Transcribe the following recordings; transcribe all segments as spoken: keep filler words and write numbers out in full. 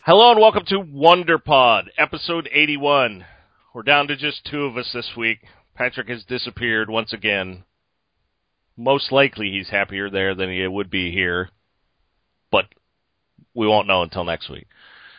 Hello and welcome to WonderPod, episode eighty-one. We're down to just two of us this week. Patrick has disappeared once again. Most likely he's happier there than he would be here, but we won't know until next week.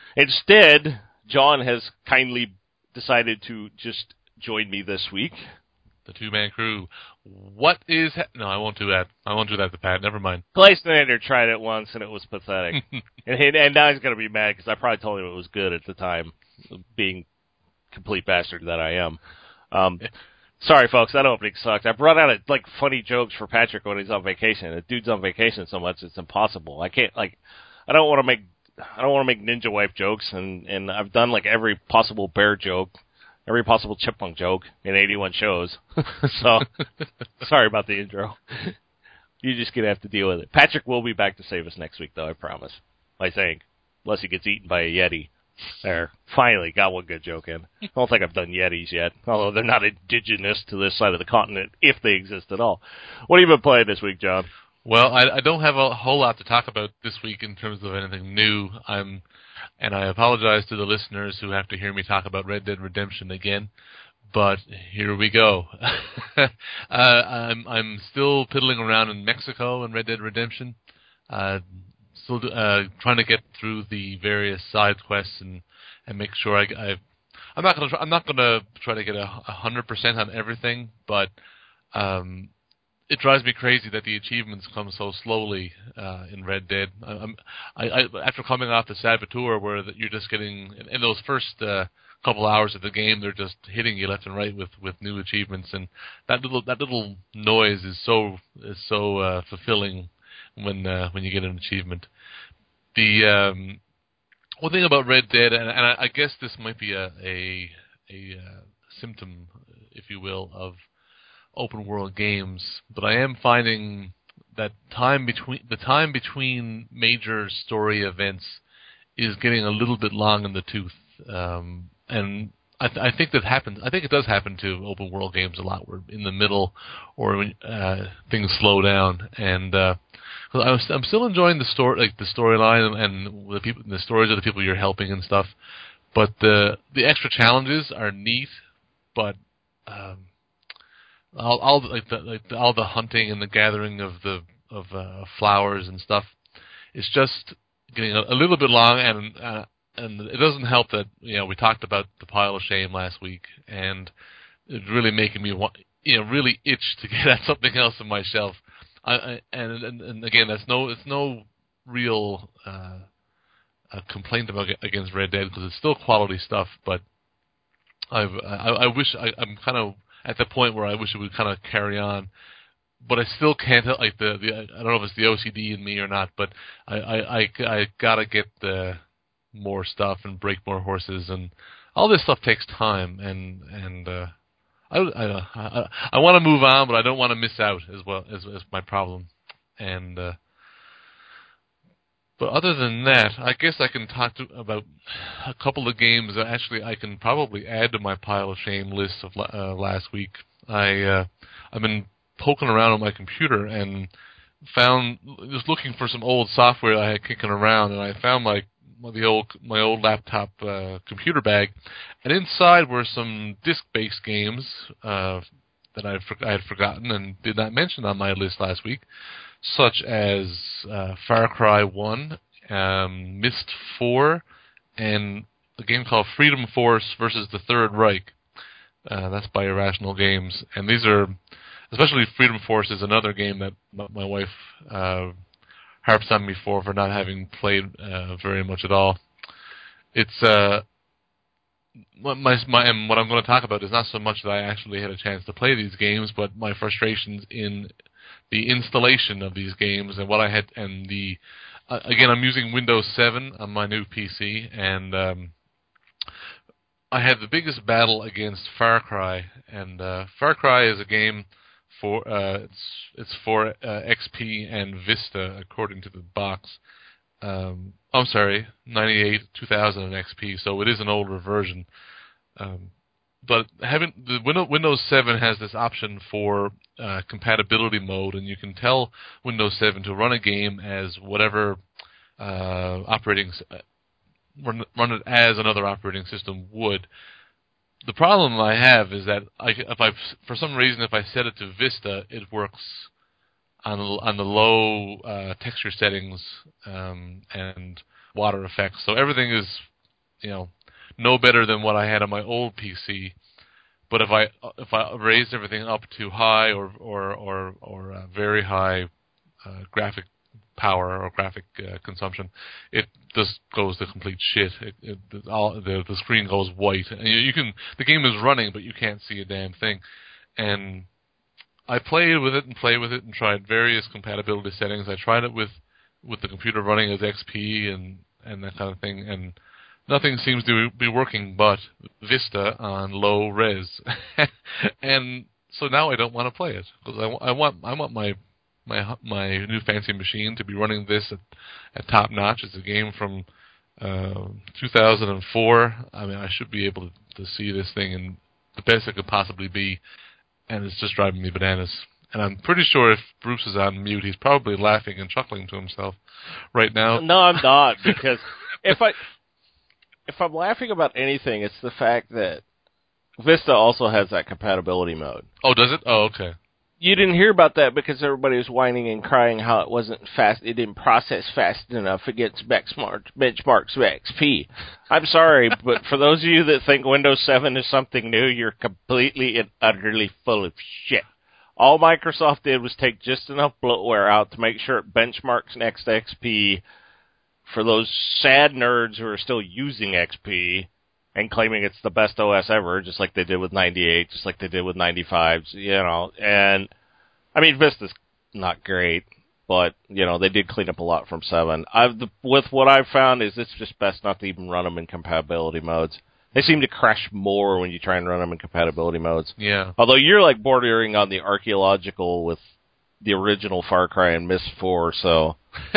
Instead, John has kindly decided to just join me this week. The two-man crew. What is... Ha- no, I won't do that. I won't do that to Pat. Never mind. Gleisner tried it once, and it was pathetic. and, he, and now he's going to be mad, because I probably told him it was good at the time, being complete bastard that I am. Um, sorry, folks, that opening sucked. I've run out of, like, funny jokes for Patrick when he's on vacation. The dude's on vacation so much, it's impossible. I can't, like... I don't want to make... I don't want to make ninja wife jokes, and, and I've done, like, every possible bear joke. Every possible chipmunk joke in eighty-one shows. so, sorry about the intro. You're just going to have to deal with it. Patrick will be back to save us next week, though, I promise. I think. Unless he gets eaten by a Yeti. There. Finally, got one good joke in. I don't think I've done Yetis yet. Although they're not indigenous to this side of the continent, if they exist at all. What have you been playing this week, John? Well, I, I don't have a whole lot to talk about this week in terms of anything new. I'm... And I apologize to the listeners who have to hear me talk about Red Dead Redemption again, but here we go. uh, I'm I'm still piddling around in Mexico in Red Dead Redemption, uh, still uh, trying to get through the various side quests and, and make sure I, I I'm not gonna I'm not gonna try to get a hundred percent on everything, but um, it drives me crazy that the achievements come so slowly uh, in Red Dead. I, I, I, after coming off the Saboteur, where the, you're just getting in those first uh, couple hours of the game, they're just hitting you left and right with, with new achievements, and that little that little noise is so is so uh, fulfilling when uh, when you get an achievement. The um, one thing about Red Dead, and, and I, I guess this might be a a, a uh, symptom, if you will, of open world games, but I am finding that time between the time between major story events is getting a little bit long in the tooth, um, and I, th- I think that happens. I think it does happen to open world games a lot. Where in the middle, or when uh, things slow down, and uh, I was, I'm still enjoying the story, like the storyline and, and the people, the stories of the people you're helping and stuff. But the the extra challenges are neat, but um, All, all like the like the, all the hunting and the gathering of the of uh, flowers and stuff, it's just getting a, a little bit long, and uh, and it doesn't help that you know we talked about the pile of shame last week, and it's really making me want you know really itch to get at something else on my shelf. I, I and, and and again, that's no it's no real uh, a complaint about against Red Dead because it's still quality stuff, but I've I, I wish I, I'm kind of at the point where I wish it would kind of carry on, but I still can't help, like the, the I don't know if it's the O C D in me or not, but I I, I, I gotta get the more stuff and break more horses, and all this stuff takes time, and and uh, I I I, I want to move on, but I don't want to miss out as well as as my problem, and uh, but other than that, I guess I can talk to, about a couple of games that actually I can probably add to my pile of shame list of uh, last week. I uh, I've been poking around on my computer and found just looking for some old software I had kicking around, and I found my the old my old laptop uh, computer bag, and inside were some disc-based games uh, that I I had forgotten and did not mention on my list last week, such as uh, Far Cry one, um, Myst four, and a game called Freedom Force versus the Third Reich. Uh, that's by Irrational Games. And these are, especially Freedom Force is another game that my wife uh, harps on me for, for not having played uh, very much at all. It's, uh, my, my, and what I'm going to talk about is not so much that I actually had a chance to play these games, but my frustrations in the installation of these games and what I had, and the, uh, again, I'm using Windows seven on my new P C, and um, I had the biggest battle against Far Cry, and uh, Far Cry is a game for, uh, it's, it's for uh, X P and Vista, according to the box. Um, I'm sorry, ninety-eight, two thousand, and X P, so it is an older version. Um, but having the Windows seven has this option for uh, compatibility mode, and you can tell Windows seven to run a game as whatever uh, operating, run, run it as another operating system would. The problem I have is that I, if I, for some reason, if I set it to Vista, it works on on the low uh, texture settings um, and water effects. So everything is, you know, no better than what I had on my old P C. But if I if I raise everything up to high or or or, or uh, very high uh, graphic power or graphic uh, consumption, it just goes to complete shit. It, it, the, all, the the screen goes white, and you, you can the game is running, but you can't see a damn thing. And I played with it and played with it and tried various compatibility settings. I tried it with, with the computer running as X P and, and that kind of thing, and nothing seems to be working but Vista on low res. And so now I don't want to play it because I, I want I want my my my new fancy machine to be running this at, at top notch. It's a game from uh, two thousand four. I mean, I should be able to, to see this thing in the best it could possibly be. And it's just driving me bananas. And I'm pretty sure if Bruce is on mute, he's probably laughing and chuckling to himself right now. No, I'm not, because if I if I'm laughing about anything, it's the fact that Vista also has that compatibility mode. Oh, does it? Oh, okay. You didn't hear about that because everybody was whining and crying how it wasn't fast. It didn't process fast enough against benchmarks, benchmarks of X P. I'm sorry, but for those of you that think Windows seven is something new, you're completely and utterly full of shit. All Microsoft did was take just enough bloatware out to make sure it benchmarks next X P for those sad nerds who are still using X P and claiming it's the best O S ever, just like they did with ninety-eight, just like they did with ninety-five, you know. And, I mean, Vista's not great, but, you know, they did clean up a lot from seven. I've, the, with what I've found is it's just best not to even run them in compatibility modes. They seem to crash more when you try and run them in compatibility modes. Yeah. Although you're, like, bordering on the archaeological with the original Far Cry and Myst four, so...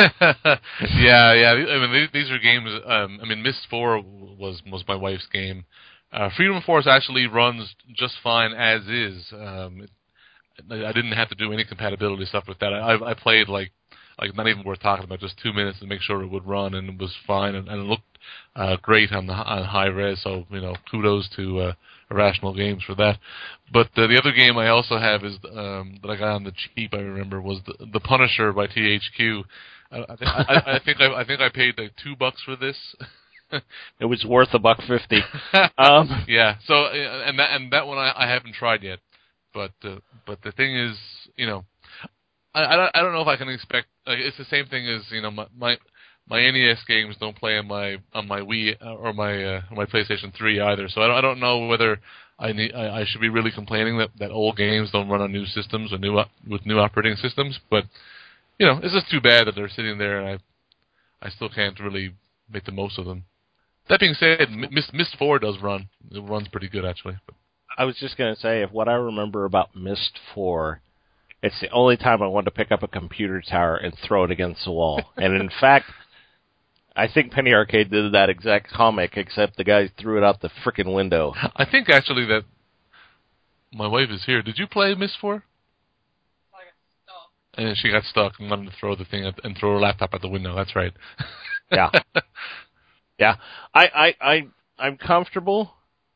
yeah, yeah. I mean, these are games. Um, I mean, Myst four was was my wife's game. Uh, Freedom Force actually runs just fine as is. Um, it, I didn't have to do any compatibility stuff with that. I, I played like like not even worth talking about, just two minutes to make sure it would run, and it was fine, and, and it looked uh, great on the on high res. So you know, kudos to uh, Irrational Games for that. But uh, the other game I also have is um, that I got on the cheap. I remember was the, the Punisher by T H Q. I, I, I, I think I, I think I paid like two bucks for this. It was worth a buck fifty. Um, yeah. So and that and that one I, I haven't tried yet. But uh, but the thing is, you know, I, I don't I don't know if I can expect. Like, it's the same thing as you know my my, my N E S games don't play on my on my Wii or my uh, my PlayStation three either. So I don't I don't know whether I need I, I should be really complaining that, that old games don't run on new systems or new uh, with new operating systems. But you know, it's just too bad that they're sitting there and I I still can't really make the most of them. That being said, Myst, Myst four does run. It runs pretty good, actually. But. I was just going to say, if what I remember about Myst four, it's the only time I wanted to pick up a computer tower and throw it against the wall. And in fact, I think Penny Arcade did that exact comic, except the guy threw it out the frickin' window. I think, actually, that my wife is here. Did you play Myst four? I got stuck. And she got stuck and wanted to throw the thing at, and throw her laptop out the window. That's right. Yeah. Yeah, I, I, I, I'm comfortable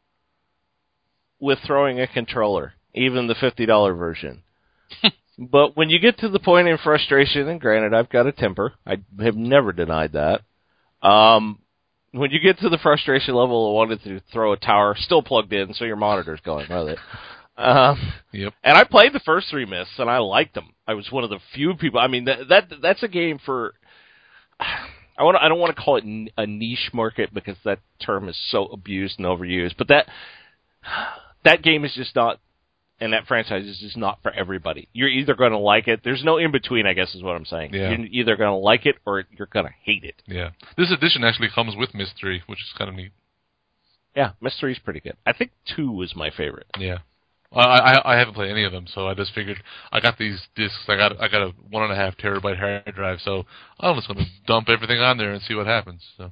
with throwing a controller, even the fifty dollars version. But when you get to the point in frustration, and granted, I've got a temper, I have never denied that. Um, when you get to the frustration level of wanting to throw a tower, still plugged in, so your monitor's going with it. Um, yep. And I played the first three Mysts, and I liked them. I was one of the few people. I mean, that, that that's a game for. I want. I don't want to call it a niche market because that term is so abused and overused. But that that game is just not, and that franchise is just not for everybody. You're either going to like it. There's no in between, I guess, is what I'm saying. Yeah. You're either going to like it or you're going to hate it. Yeah. This edition actually comes with Myst three, which is kind of neat. Yeah, Myst three is pretty good. I think two was my favorite. Yeah. I, I I haven't played any of them, so I just figured I got these discs. I got I got a one and a half terabyte hard drive, so I'm just going to dump everything on there and see what happens. So.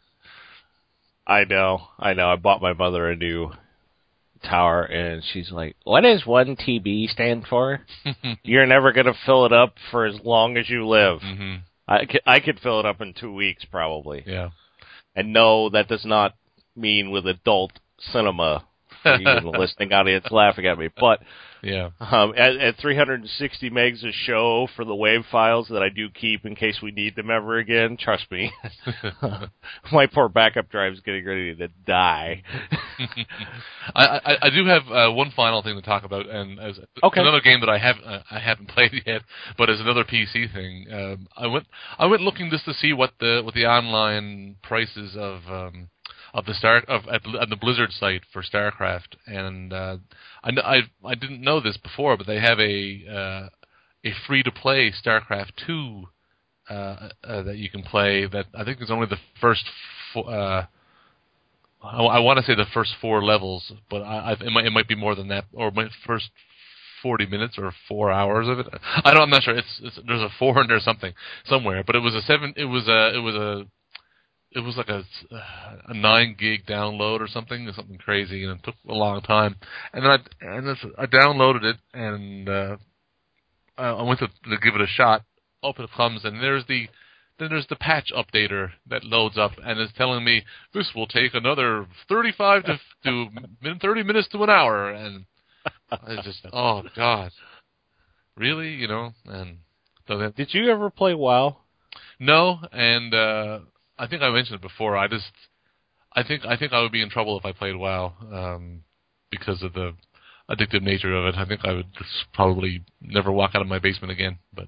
I know, I know. I bought my mother a new tower, and she's like, "What does one T B stand for? You're never going to fill it up for as long as you live." Mm-hmm. I could, I could fill it up in two weeks, probably. Yeah. And no, that does not mean with adult cinema for you in the listening audience laughing at me. But yeah, um, at, at three hundred sixty megs a show for the WAV files that I do keep in case we need them ever again, trust me, my poor backup drive is getting ready to die. I, I, I do have uh, one final thing to talk about, and as okay. another game that I have uh, I haven't played yet, but as another P C thing. Um, I went I went looking just to see what the what the online prices of um, of the Star of at the, at the Blizzard site for StarCraft, and uh, I, I I didn't know this before, but they have a uh, a free to play StarCraft two uh, uh, that you can play. That I think is only the first. Fo- uh, I, I want to say the first four levels, but I, I, it might it might be more than that, or my first forty minutes or four hours of it. I don't. I'm not sure. It's, it's there's a four hundred or something somewhere, but it was a seven. It was a it was a It was like a, a nine gig download or something, something crazy, and it took a long time. And then I and this, I downloaded it, and uh, I went to, to give it a shot. Open it comes, and there's the then there's the patch updater that loads up, and is telling me this will take another thirty-five to to thirty minutes to an hour, and I just oh god, really, you know? And so then, did you ever play WoW? No, and. uh I think I mentioned it before. I just, I think, I think I would be in trouble if I played WoW um, because of the addictive nature of it. I think I would just probably never walk out of my basement again. But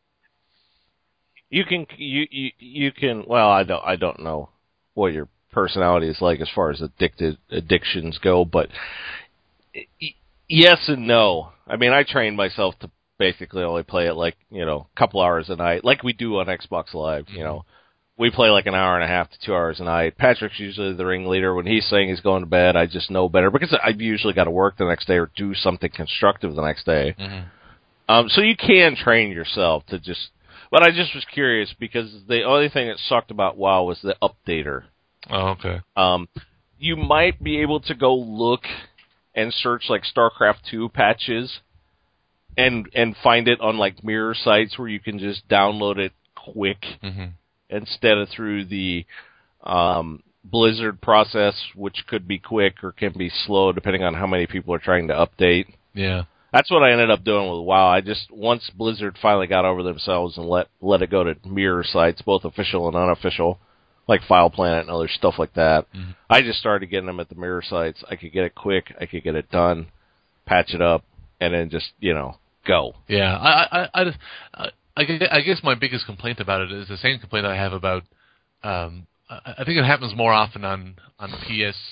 you can, you, you, you can. Well, I don't, I don't know what your personality is like as far as addicted addictions go, but yes and no. I mean, I trained myself to basically only play it like you know, a couple hours a night, like we do on Xbox Live. You know. We play like an hour and a half to two hours a night. Patrick's usually the ringleader. When he's saying he's going to bed, I just know better because I've usually got to work the next day or do something constructive the next day. Mm-hmm. Um, so you can train yourself to just... But I just was curious because the only thing that sucked about WoW was the updater. Oh, okay. Um, you might be able to go look and search like StarCraft two patches and and find it on like mirror sites where you can just download it quick. Mm-hmm. Instead of through the um, Blizzard process, which could be quick or can be slow depending on how many people are trying to update. Yeah. That's what I ended up doing with WoW. I just, once Blizzard finally got over themselves and let let it go to mirror sites, both official and unofficial, like File Planet and other stuff like that, mm-hmm. I just started getting them at the mirror sites. I could get it quick, I could get it done, patch it up, and then just, you know, go. Yeah, I, I, I, I I guess my biggest complaint about it is the same complaint I have about. Um, I think it happens more often on, on P S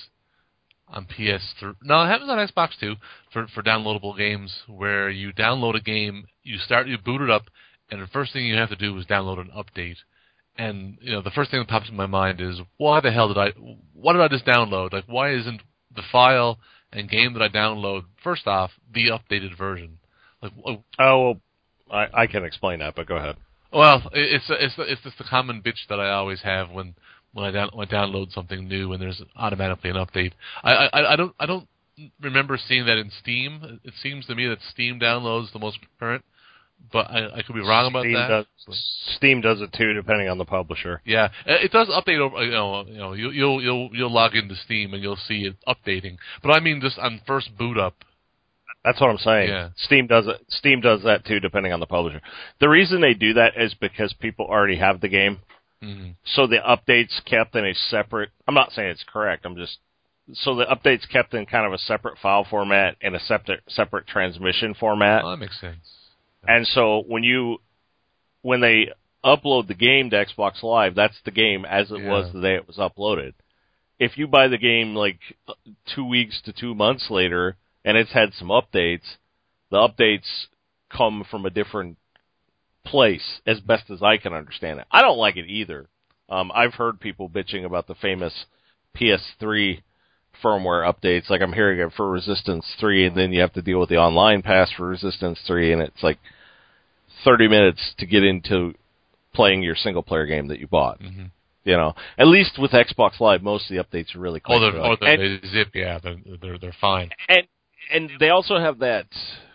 on P S three. No, it happens on Xbox too for for downloadable games where you download a game, you start you boot it up, and the first thing you have to do is download an update. And you know the first thing that pops in my mind is why the hell did I? What did I just download? Like why isn't the file and game that I download first off the updated version? Like oh. Well, I, I can explain that, but go ahead. Well, it's it's it's just the common bitch that I always have when when I, down, when I download something new and there's automatically an update. I, I I don't I don't remember seeing that in Steam. It seems to me that Steam downloads the most current, but I, I could be wrong about Steam that. Does, Steam does it too, depending on the publisher. Yeah, it does update over. You know, you know, you'll you'll you'll, you'll log into Steam and you'll see it updating. But I mean, just on first boot up. That's what I'm saying. Yeah. Steam does it. Steam does that too, depending on the publisher. The reason they do that is because people already have the game, mm-hmm. so the updates kept in a separate. I'm not saying it's correct. I'm just so the updates kept in kind of a separate file format and a separate separate transmission format. Oh, that makes sense. And so when you when they upload the game to Xbox Live, that's the game as it yeah. was the day it was uploaded. If you buy the game like two weeks to two months later. And it's had some updates. The updates come from a different place, as best as I can understand it. I don't like it either. Um, I've heard people bitching about the famous P S three firmware updates. Like I'm hearing it for Resistance three, and then you have to deal with the online pass for Resistance three, and it's like thirty minutes to get into playing your single-player game that you bought. Mm-hmm. You know, at least with Xbox Live, most of the updates are really quick. Oh, they're, like, oh, they're, they zip, yeah, they're, they're, they're fine. And And they also have that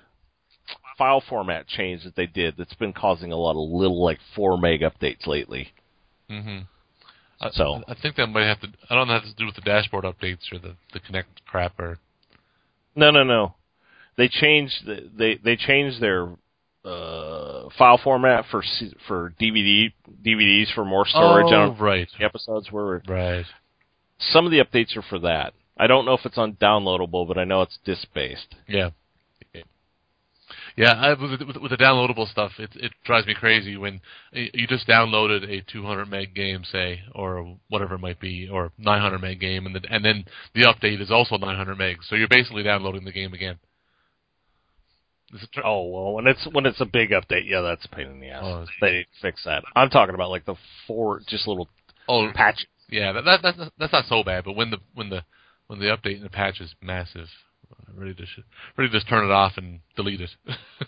file format change that they did that's been causing a lot of little, like, four meg updates lately. Mm-hmm. I, So I think that might have to. I don't know if it has to do with the dashboard updates or the the Connect crap or. no, no, no. They changed. The, they they changed their uh, file format for C- for D V D D V Ds for more storage Oh, on right. the episodes. Where Right. some of the updates are for that. I don't know if it's on downloadable, but I know it's disc based. Yeah. Yeah, I, with, with, with the downloadable stuff, it it drives me crazy when you just downloaded a two hundred meg game, say, or whatever it might be, or nine hundred meg game, and the, and then the update is also nine hundred megs, so you're basically downloading the game again. Tr- Oh well, when it's when it's a big update, yeah, that's a pain in the ass. Oh, they need to fix that. I'm talking about like the four just little oh, patch. yeah, that, that that's that's not so bad, but when the when the when the update and the patch is massive, ready to sh- ready to just turn it off and delete it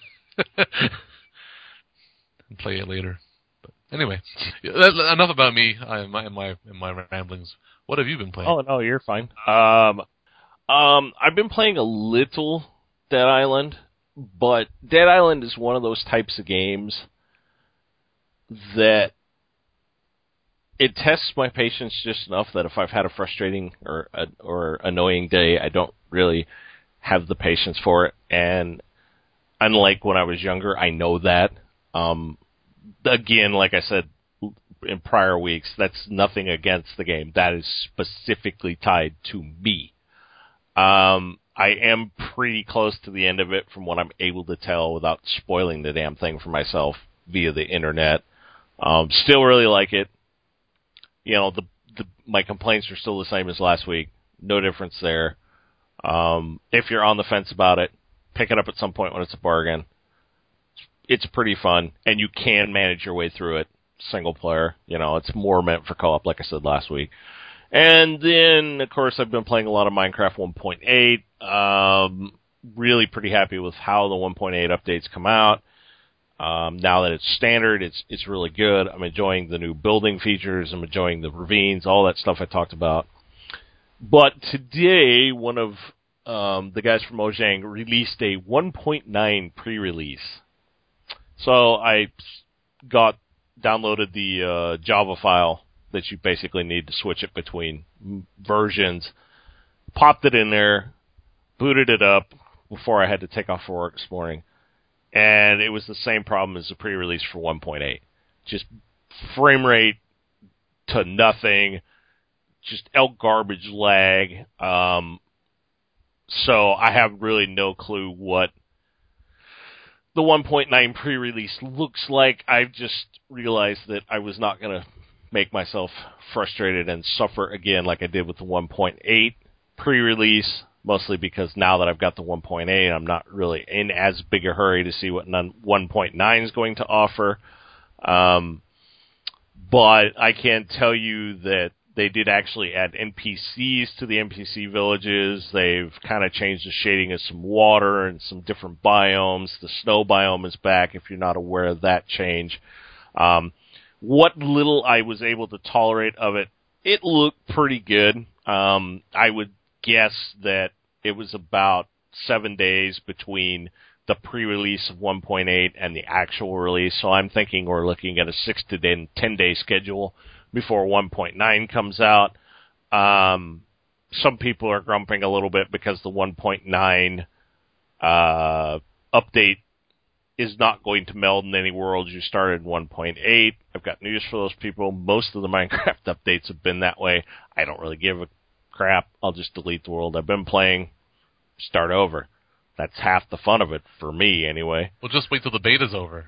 and play it later. But anyway, that, enough about me and my, and my and my ramblings. What have you been playing? Oh no, you're fine. Um, um, I've been playing a little Dead Island, but Dead Island is one of those types of games that it tests my patience just enough that if I've had a frustrating or a, or annoying day, I don't really have the patience for it. And unlike when I was younger, I know that. Um, again, like I said in prior weeks, that's nothing against the game. That is specifically tied to me. Um, I am pretty close to the end of it from what I'm able to tell without spoiling the damn thing for myself via the internet. Um, still really like it. You know, the, the my complaints are still the same as last week. No difference there. Um, if you're on the fence about it, pick it up at some point when it's a bargain. It's pretty fun, and you can manage your way through it single player. You know, it's more meant for co-op, like I said last week. And then, of course, I've been playing a lot of Minecraft one point eight. Um, really pretty happy with how the one point eight updates come out. Um, now that it's standard, it's it's really good. I'm enjoying the new building features. I'm enjoying the ravines, all that stuff I talked about. But today, one of um, the guys from Mojang released a one point nine pre-release. So I got downloaded the uh, Java file that you basically need to switch it between versions, popped it in there, booted it up before I had to take off for work this morning. And it was the same problem as the pre-release for one point eight. Just frame rate to nothing, just elk garbage lag. Um, so I have really no clue what the one point nine pre-release looks like. I've just realized that I was not going to make myself frustrated and suffer again like I did with the one point eight pre-release. Mostly because now that I've got the one point eight, I'm not really in as big a hurry to see what one point nine is going to offer. Um, but I can tell you that they did actually add N P Cs to the N P C villages. They've kind of changed the shading of some water and some different biomes. The snow biome is back, if you're not aware of that change. Um, what little I was able to tolerate of it, it looked pretty good. Um, I would guess that it was about seven days between the pre-release of one point eight and the actual release, so I'm thinking we're looking at a six to ten day schedule before one point nine comes out. Um, some people are grumping a little bit because the one point nine uh, update is not going to meld in any worlds you started in one point eight. I've got news for those people. Most of the Minecraft updates have been that way. I don't really give a crap. I'll just delete the world I've been playing, start over. That's half the fun of it, for me anyway. Well, just wait till the beta's over.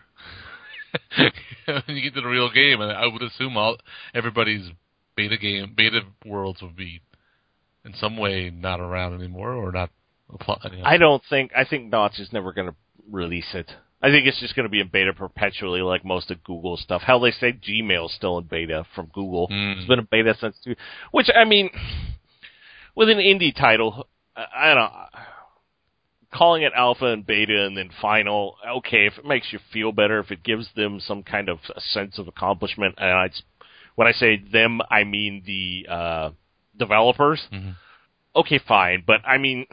When you get to the real game, and I would assume all everybody's beta game, beta worlds would be in some way not around anymore, or not. You know. I don't think. I think Notch is never going to release it. I think it's just going to be in beta perpetually, like most of Google stuff. Hell, they say Gmail's still in beta from Google. Mm. It's been in beta since two. Which I mean, with an indie title, I don't know. Calling it alpha and beta and then final, okay, if it makes you feel better, if it gives them some kind of a sense of accomplishment, and I, when I say them, I mean the uh, developers, mm-hmm. Okay, fine, but I mean,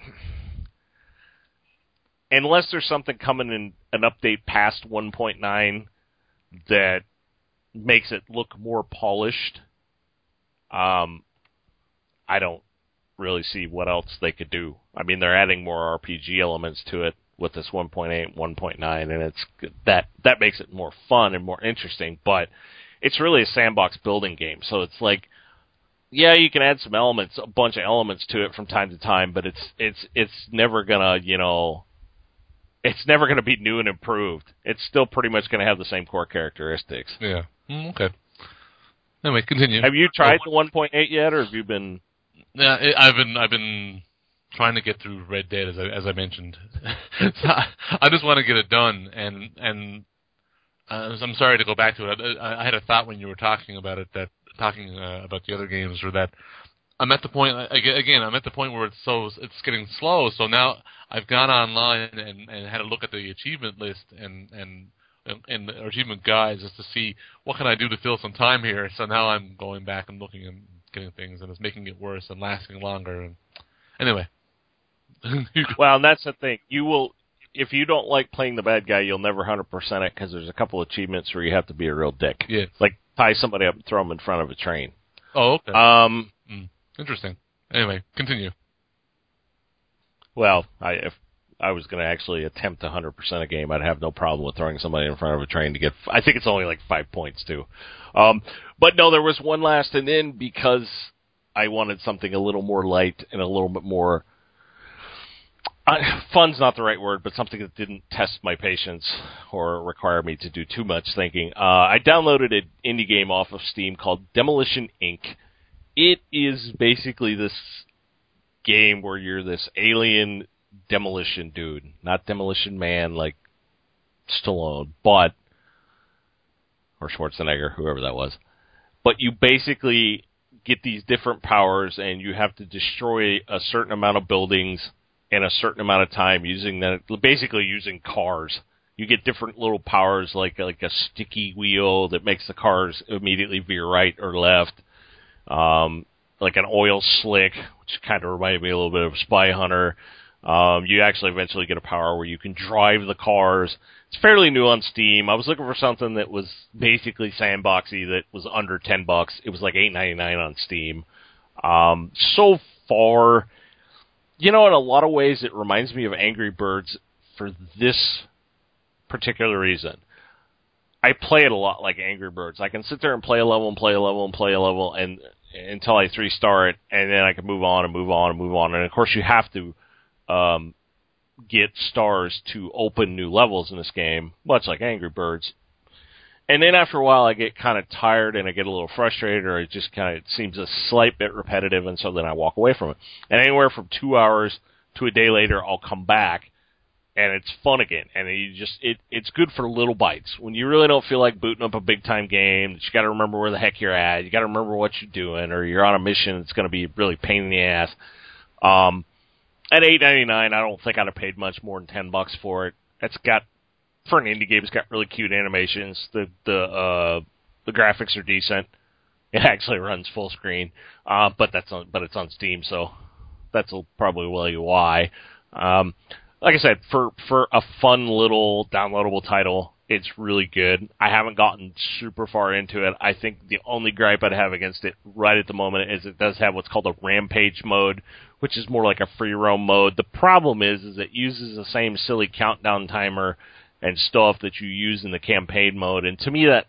unless there's something coming in an update past one point nine that makes it look more polished, Um, I don't really see what else they could do. I mean, they're adding more R P G elements to it with this one point eight, one point nine, and it's that that makes it more fun and more interesting. But it's really a sandbox building game, so it's like, yeah, you can add some elements, a bunch of elements to it from time to time, but it's it's it's never gonna, you know, it's never gonna be new and improved. It's still pretty much gonna have the same core characteristics. Yeah. Mm, okay. Anyway, continue. Have you tried oh, the one point eight yet, or have you been? Yeah, I've been I've been trying to get through Red Dead, as I, as I mentioned. So I, I just want to get it done, and and uh, I'm sorry to go back to it. I, I had a thought when you were talking about it, that talking uh, about the other games, or that I'm at the point again. I'm at the point where it's so it's getting slow. So now I've gone online and, and had a look at the achievement list and and and the achievement guides just to see what can I do to fill some time here. So now I'm going back and looking and getting things, and it's making it worse and lasting longer. And anyway. Well, and that's the thing. You will, if you don't like playing the bad guy, you'll never one hundred percent it, because there's a couple achievements where you have to be a real dick. Yeah. Like tie somebody up and throw them in front of a train. Oh, okay. Um, mm, interesting. Anyway, continue. Well, I if I was going to actually attempt one hundred percent a game, I'd have no problem with throwing somebody in front of a train to get, I think it's only like five points, too. Um, but no, there was one last, and then because I wanted something a little more light and a little bit more, Uh, fun's not the right word, but something that didn't test my patience or require me to do too much thinking. Uh, I downloaded an indie game off of Steam called Demolition Incorporated. It is basically this game where you're this alien demolition dude. Not Demolition Man like Stallone, but, or Schwarzenegger, whoever that was. But you basically get these different powers, and you have to destroy a certain amount of buildings in a certain amount of time using that, basically using cars. You get different little powers, like like a sticky wheel that makes the cars immediately veer right or left, um, like an oil slick, which kind of reminded me a little bit of Spy Hunter. Um, you actually eventually get a power where you can drive the cars. It's fairly new on Steam. I was looking for something that was basically sandboxy that was under ten bucks. It was like eight ninety-nine on Steam. Um, so far, you know, in a lot of ways, it reminds me of Angry Birds for this particular reason. I play it a lot like Angry Birds. I can sit there and play a level and play a level and play a level and until I three-star it, and then I can move on and move on and move on. And, of course, you have to um, get stars to open new levels in this game, much like Angry Birds. And then after a while, I get kind of tired and I get a little frustrated, or it just kind of seems a slight bit repetitive, and so then I walk away from it. And anywhere from two hours to a day later, I'll come back, and it's fun again. And you just it it's good for little bites. When you really don't feel like booting up a big-time game, you got to remember where the heck you're at, you got to remember what you're doing, or you're on a mission that's going to be really a pain in the ass. Um, at eight ninety-nine, I don't think I'd have paid much more than ten bucks for it. It's got, for an indie game, it's got really cute animations. The the uh, the graphics are decent. It actually runs full screen, uh, but that's on, but it's on Steam, so that's probably will you why. Um, like I said, for for a fun little downloadable title, it's really good. I haven't gotten super far into it. I think the only gripe I'd have against it right at the moment is it does have what's called a rampage mode, which is more like a free roam mode. The problem is, is it uses the same silly countdown timer and stuff that you use in the campaign mode, and to me that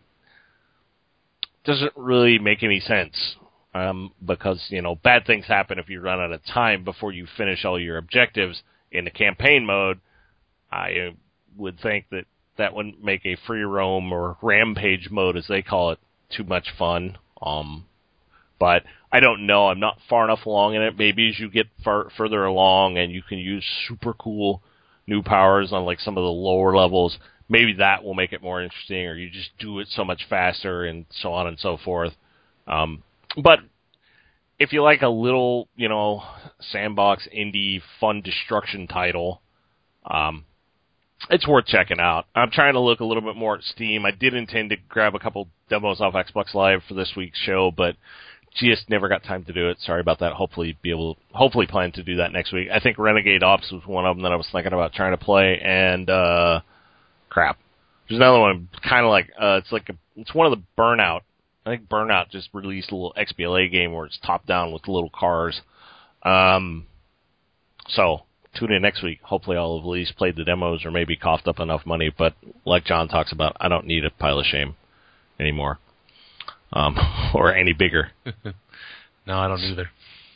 doesn't really make any sense, um, because, you know, bad things happen if you run out of time before you finish all your objectives in the campaign mode. I would think that that wouldn't make a free roam or rampage mode, as they call it, too much fun. Um, but I don't know. I'm not far enough along in it. Maybe as you get far, further along and you can use super cool new powers on like some of the lower levels, maybe that will make it more interesting, or you just do it so much faster and so on and so forth. Um, but if you like a little, you know, sandbox indie fun destruction title, um, it's worth checking out. I'm trying to look a little bit more at Steam. I did intend to grab a couple demos off Xbox Live for this week's show, but just never got time to do it. Sorry about that. Hopefully be able, hopefully plan to do that next week. I think Renegade Ops was one of them that I was thinking about trying to play, and uh, crap. There's another one kind of like uh, it's like a, it's one of the Burnout I think Burnout just released a little X B L A game where it's top-down with little cars. Um, so, tune in next week. Hopefully I'll have at least played the demos or maybe coughed up enough money. But like John talks about, I don't need a pile of shame anymore. Um, or any bigger. No, I don't either.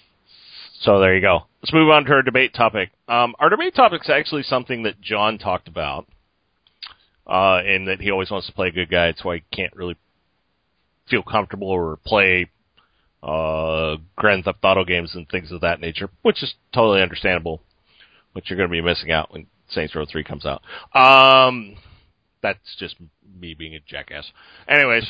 So there you go. Let's move on to our debate topic. Um, our debate topic is actually something that John talked about, uh, and that he always wants to play a good guy. That's why he can't really feel comfortable or play uh, Grand Theft Auto games and things of that nature, which is totally understandable, which you're going to be missing out when Saints Row three comes out. Um, that's just me being a jackass. Anyways,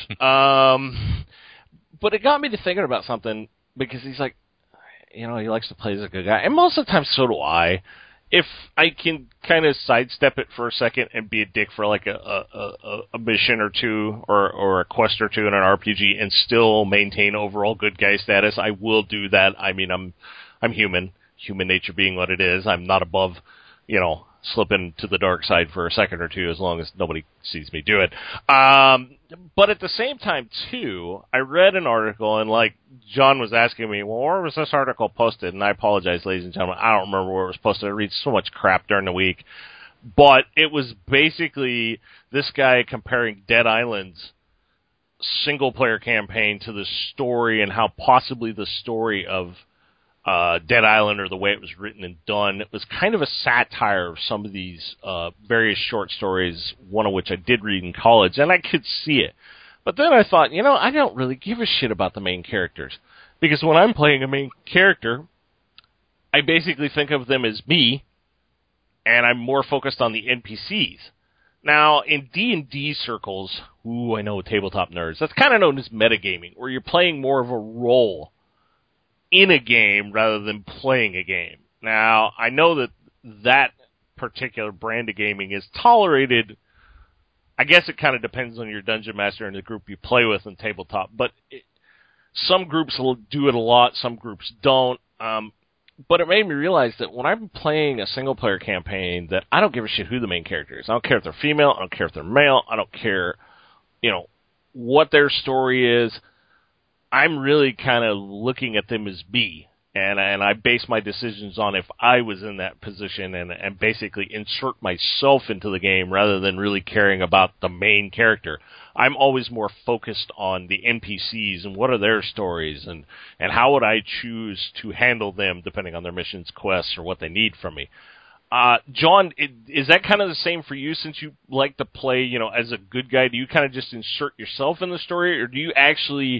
um, but it got me to thinking about something, because he's like, you know, he likes to play as a good guy. And most of the time, so do I. If I can kind of sidestep it for a second and be a dick for like a, a, a, a mission or two or, or a quest or two in an R P G and still maintain overall good guy status, I will do that. I mean, I'm I'm human, human nature being what it is. I'm not above, you know, slipping to the dark side for a second or two as long as nobody sees me do it. Um, but at the same time, too, I read an article, and like John was asking me, well, where was this article posted? And I apologize, ladies and gentlemen, I don't remember where it was posted. I read so much crap during the week. But it was basically this guy comparing Dead Island's single-player campaign to the story, and how possibly the story of Uh, Dead Island, or the way it was written and done, it was kind of a satire of some of these uh, various short stories, one of which I did read in college, and I could see it. But then I thought, you know, I don't really give a shit about the main characters. Because when I'm playing a main character, I basically think of them as me, and I'm more focused on the N P Cs. Now, in D and D circles, ooh, I know, tabletop nerds, that's kind of known as metagaming, where you're playing more of a role in a game rather than playing a game. Now, I know that that particular brand of gaming is tolerated. I guess it kind of depends on your dungeon master and the group you play with in tabletop, but it, some groups will do it a lot, some groups don't. Um, but it made me realize that when I'm playing a single-player campaign, that I don't give a shit who the main character is. I don't care if they're female, I don't care if they're male, I don't care, you know, what their story is. I'm really kind of looking at them as me, and and I base my decisions on if I was in that position, and, and basically insert myself into the game rather than really caring about the main character. I'm always more focused on the N P Cs and what are their stories, and, and how would I choose to handle them depending on their missions, quests, or what they need from me. Uh, John, it, is that kind of the same for you, since you like to play, you know, as a good guy? Do you kind of just insert yourself in the story, or do you actually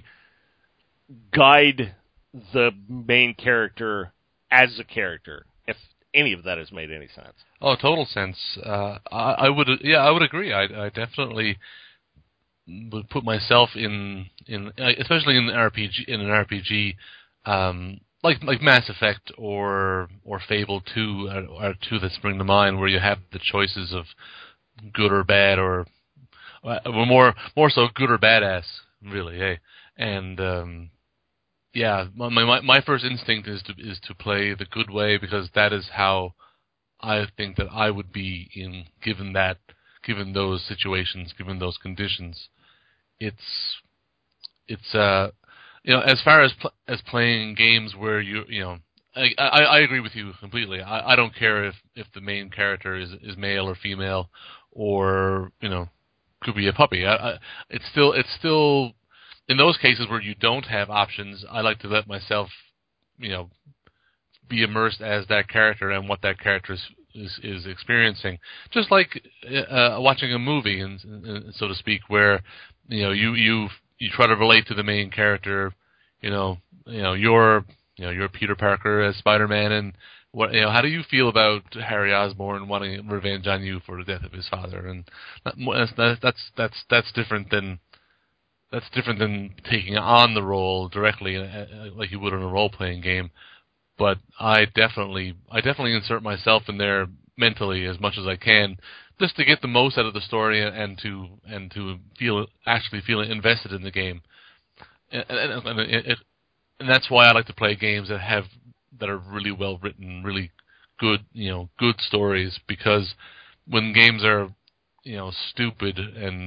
guide the main character as a character, if any of that has made any sense? Oh, total sense. Uh, I, I would, yeah, I would agree. I, I definitely would put myself in, in, especially in an R P G, in an R P G, um, like like Mass Effect or or Fable two, or, or two that spring to mind, where you have the choices of good or bad, or uh, more more so good or badass, really, eh? And um, yeah, my, my my first instinct is to is to play the good way, because that is how I think that I would be in given that given those situations, given those conditions. It's it's uh you know, as far as pl- as playing games where you you know I, I, I agree with you completely. I, I don't care if, if the main character is is male or female, or you know, could be a puppy. I, I, it's still it's still in those cases where you don't have options, I like to let myself, you know, be immersed as that character and what that character is is, is experiencing. Just like uh, watching a movie, and, and so to speak, where you know you you you try to relate to the main character. You know, you know you're you know you're Peter Parker as Spider-Man, and what you know how do you feel about Harry Osborn wanting revenge on you for the death of his father? And that's that's that's that's different than. That's different than taking on the role directly, uh, like you would in a role-playing game. But I definitely, I definitely insert myself in there mentally as much as I can, just to get the most out of the story and to and to feel actually feel invested in the game. And, and, and, it, and that's why I like to play games that have that are really well written, really good, you know, good stories. Because when games are, you know, stupid and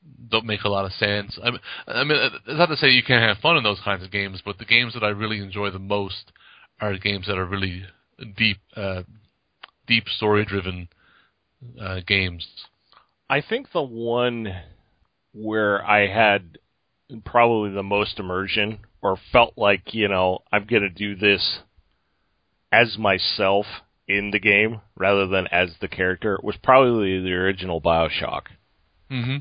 don't make a lot of sense. I mean, I mean, it's not to say you can't have fun in those kinds of games, but the games that I really enjoy the most are games that are really deep, uh, deep story-driven uh, games. I think the one where I had probably the most immersion, or felt like, you know, I'm going to do this as myself in the game rather than as the character, was probably the original BioShock. Mm-hmm.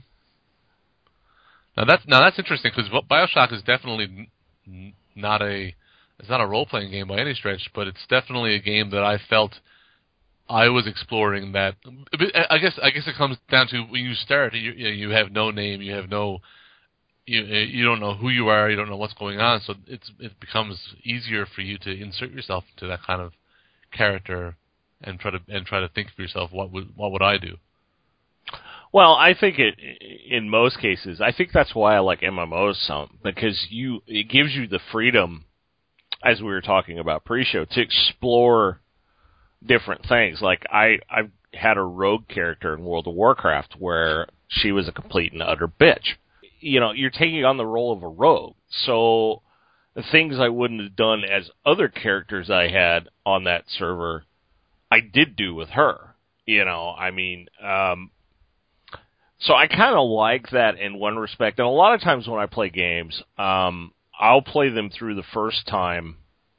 Now that's now that's interesting, because BioShock is definitely n- not a it's not a role playing game by any stretch, but it's definitely a game that I felt I was exploring. That I guess I guess it comes down to when you start, you you have no name, you have no you you don't know who you are, you don't know what's going on, so it's it becomes easier for you to insert yourself into that kind of character and try to and try to think for yourself, what would what would I do? Well, I think it in most cases. I think that's why I like M M Os some, because you it gives you the freedom, as we were talking about pre-show, to explore different things. Like I I had a rogue character in World of Warcraft where she was a complete and utter bitch. You know, you're taking on the role of a rogue, so the things I wouldn't have done as other characters I had on that server, I did do with her. You know, I mean, um, so I kind of like that in one respect. And a lot of times when I play games, um, I'll play them through the first time,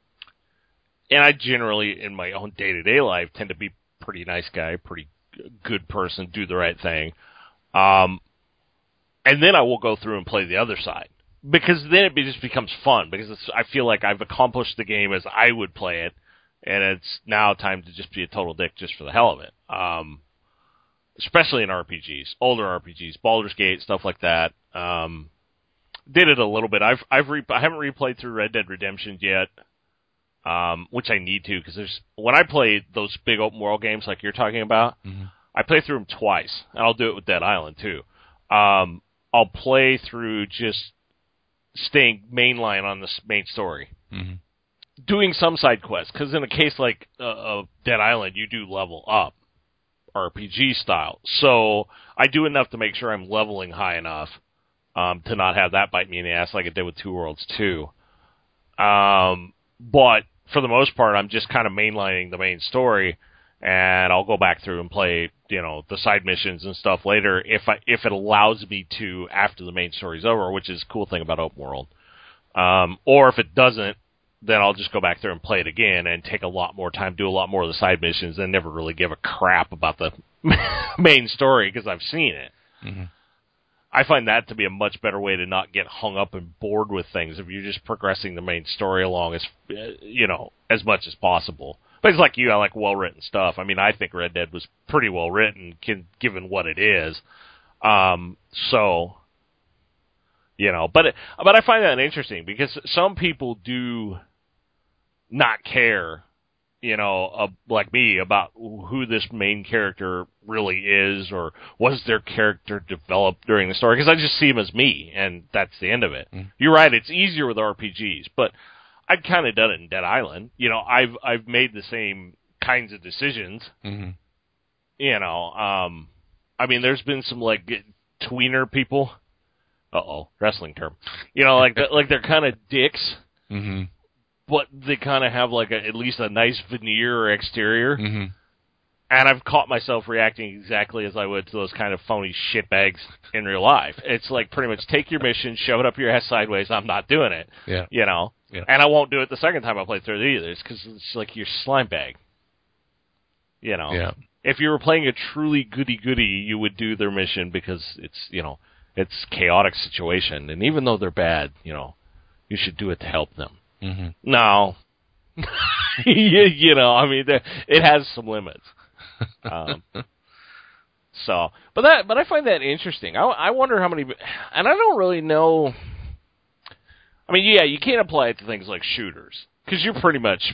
and I generally, in my own day-to-day life, tend to be a pretty nice guy, pretty good person, do the right thing. Um, and then I will go through and play the other side. Because then it just becomes fun, because it's, I feel like I've accomplished the game as I would play it, and it's now time to just be a total dick just for the hell of it. Um, especially in R P Gs, older R P Gs, Baldur's Gate, stuff like that. Um, did it a little bit. I've I've re- I haven't replayed through Red Dead Redemption yet, um, which I need to, because there's when I play those big open world games like you're talking about, mm-hmm. I play through them twice, and I'll do it with Dead Island too. Um, I'll play through just staying mainline on the main story. Mm-hmm. Doing some side quests, because in a case like uh, of Dead Island, you do level up, R P G style. So I do enough to make sure I'm leveling high enough um, to not have that bite me in the ass like it did with Two Worlds two. Um, but for the most part, I'm just kind of mainlining the main story, and I'll go back through and play, you know, the side missions and stuff later if I if it allows me to after the main story's over, which is a cool thing about open world. Um, or if it doesn't, then I'll just go back there and play it again and take a lot more time, do a lot more of the side missions, and never really give a crap about the main story because I've seen it. Mm-hmm. I find that to be a much better way to not get hung up and bored with things if you're just progressing the main story along as, you know, as much as possible. But it's like you, I like well-written stuff. I mean, I think Red Dead was pretty well-written, given what it is. Um, so, you know, but but I find that interesting because some people do not care, you know, uh, like me, about who this main character really is or was their character developed during the story, because I just see him as me, and that's the end of it. Mm. You're right, it's easier with R P Gs, but I've kind of done it in Dead Island. You know, I've I've made the same kinds of decisions. Mm-hmm. You know, um, I mean, there's been some, like, tweener people. Uh-oh, wrestling term. You know, like, like they're kind of dicks. Mm-hmm. But they kind of have, like, a, at least a nice veneer or exterior. Mm-hmm. And I've caught myself reacting exactly as I would to those kind of phony shitbags in real life. It's like pretty much take your mission, shove it up your ass sideways, I'm not doing it. Yeah. You know? Yeah. And I won't do it the second time I play through it either. It's because it's like your slime bag. You know? Yeah. If you were playing a truly goody-goody, you would do their mission because it's, you know, it's a chaotic situation. And even though they're bad, you know, you should do it to help them. Mm-hmm. No. you, you know, I mean, there, it has some limits. Um, so, but that, but I find that interesting. I, I wonder how many, and I don't really know. I mean, yeah, you can't apply it to things like shooters because you're pretty much,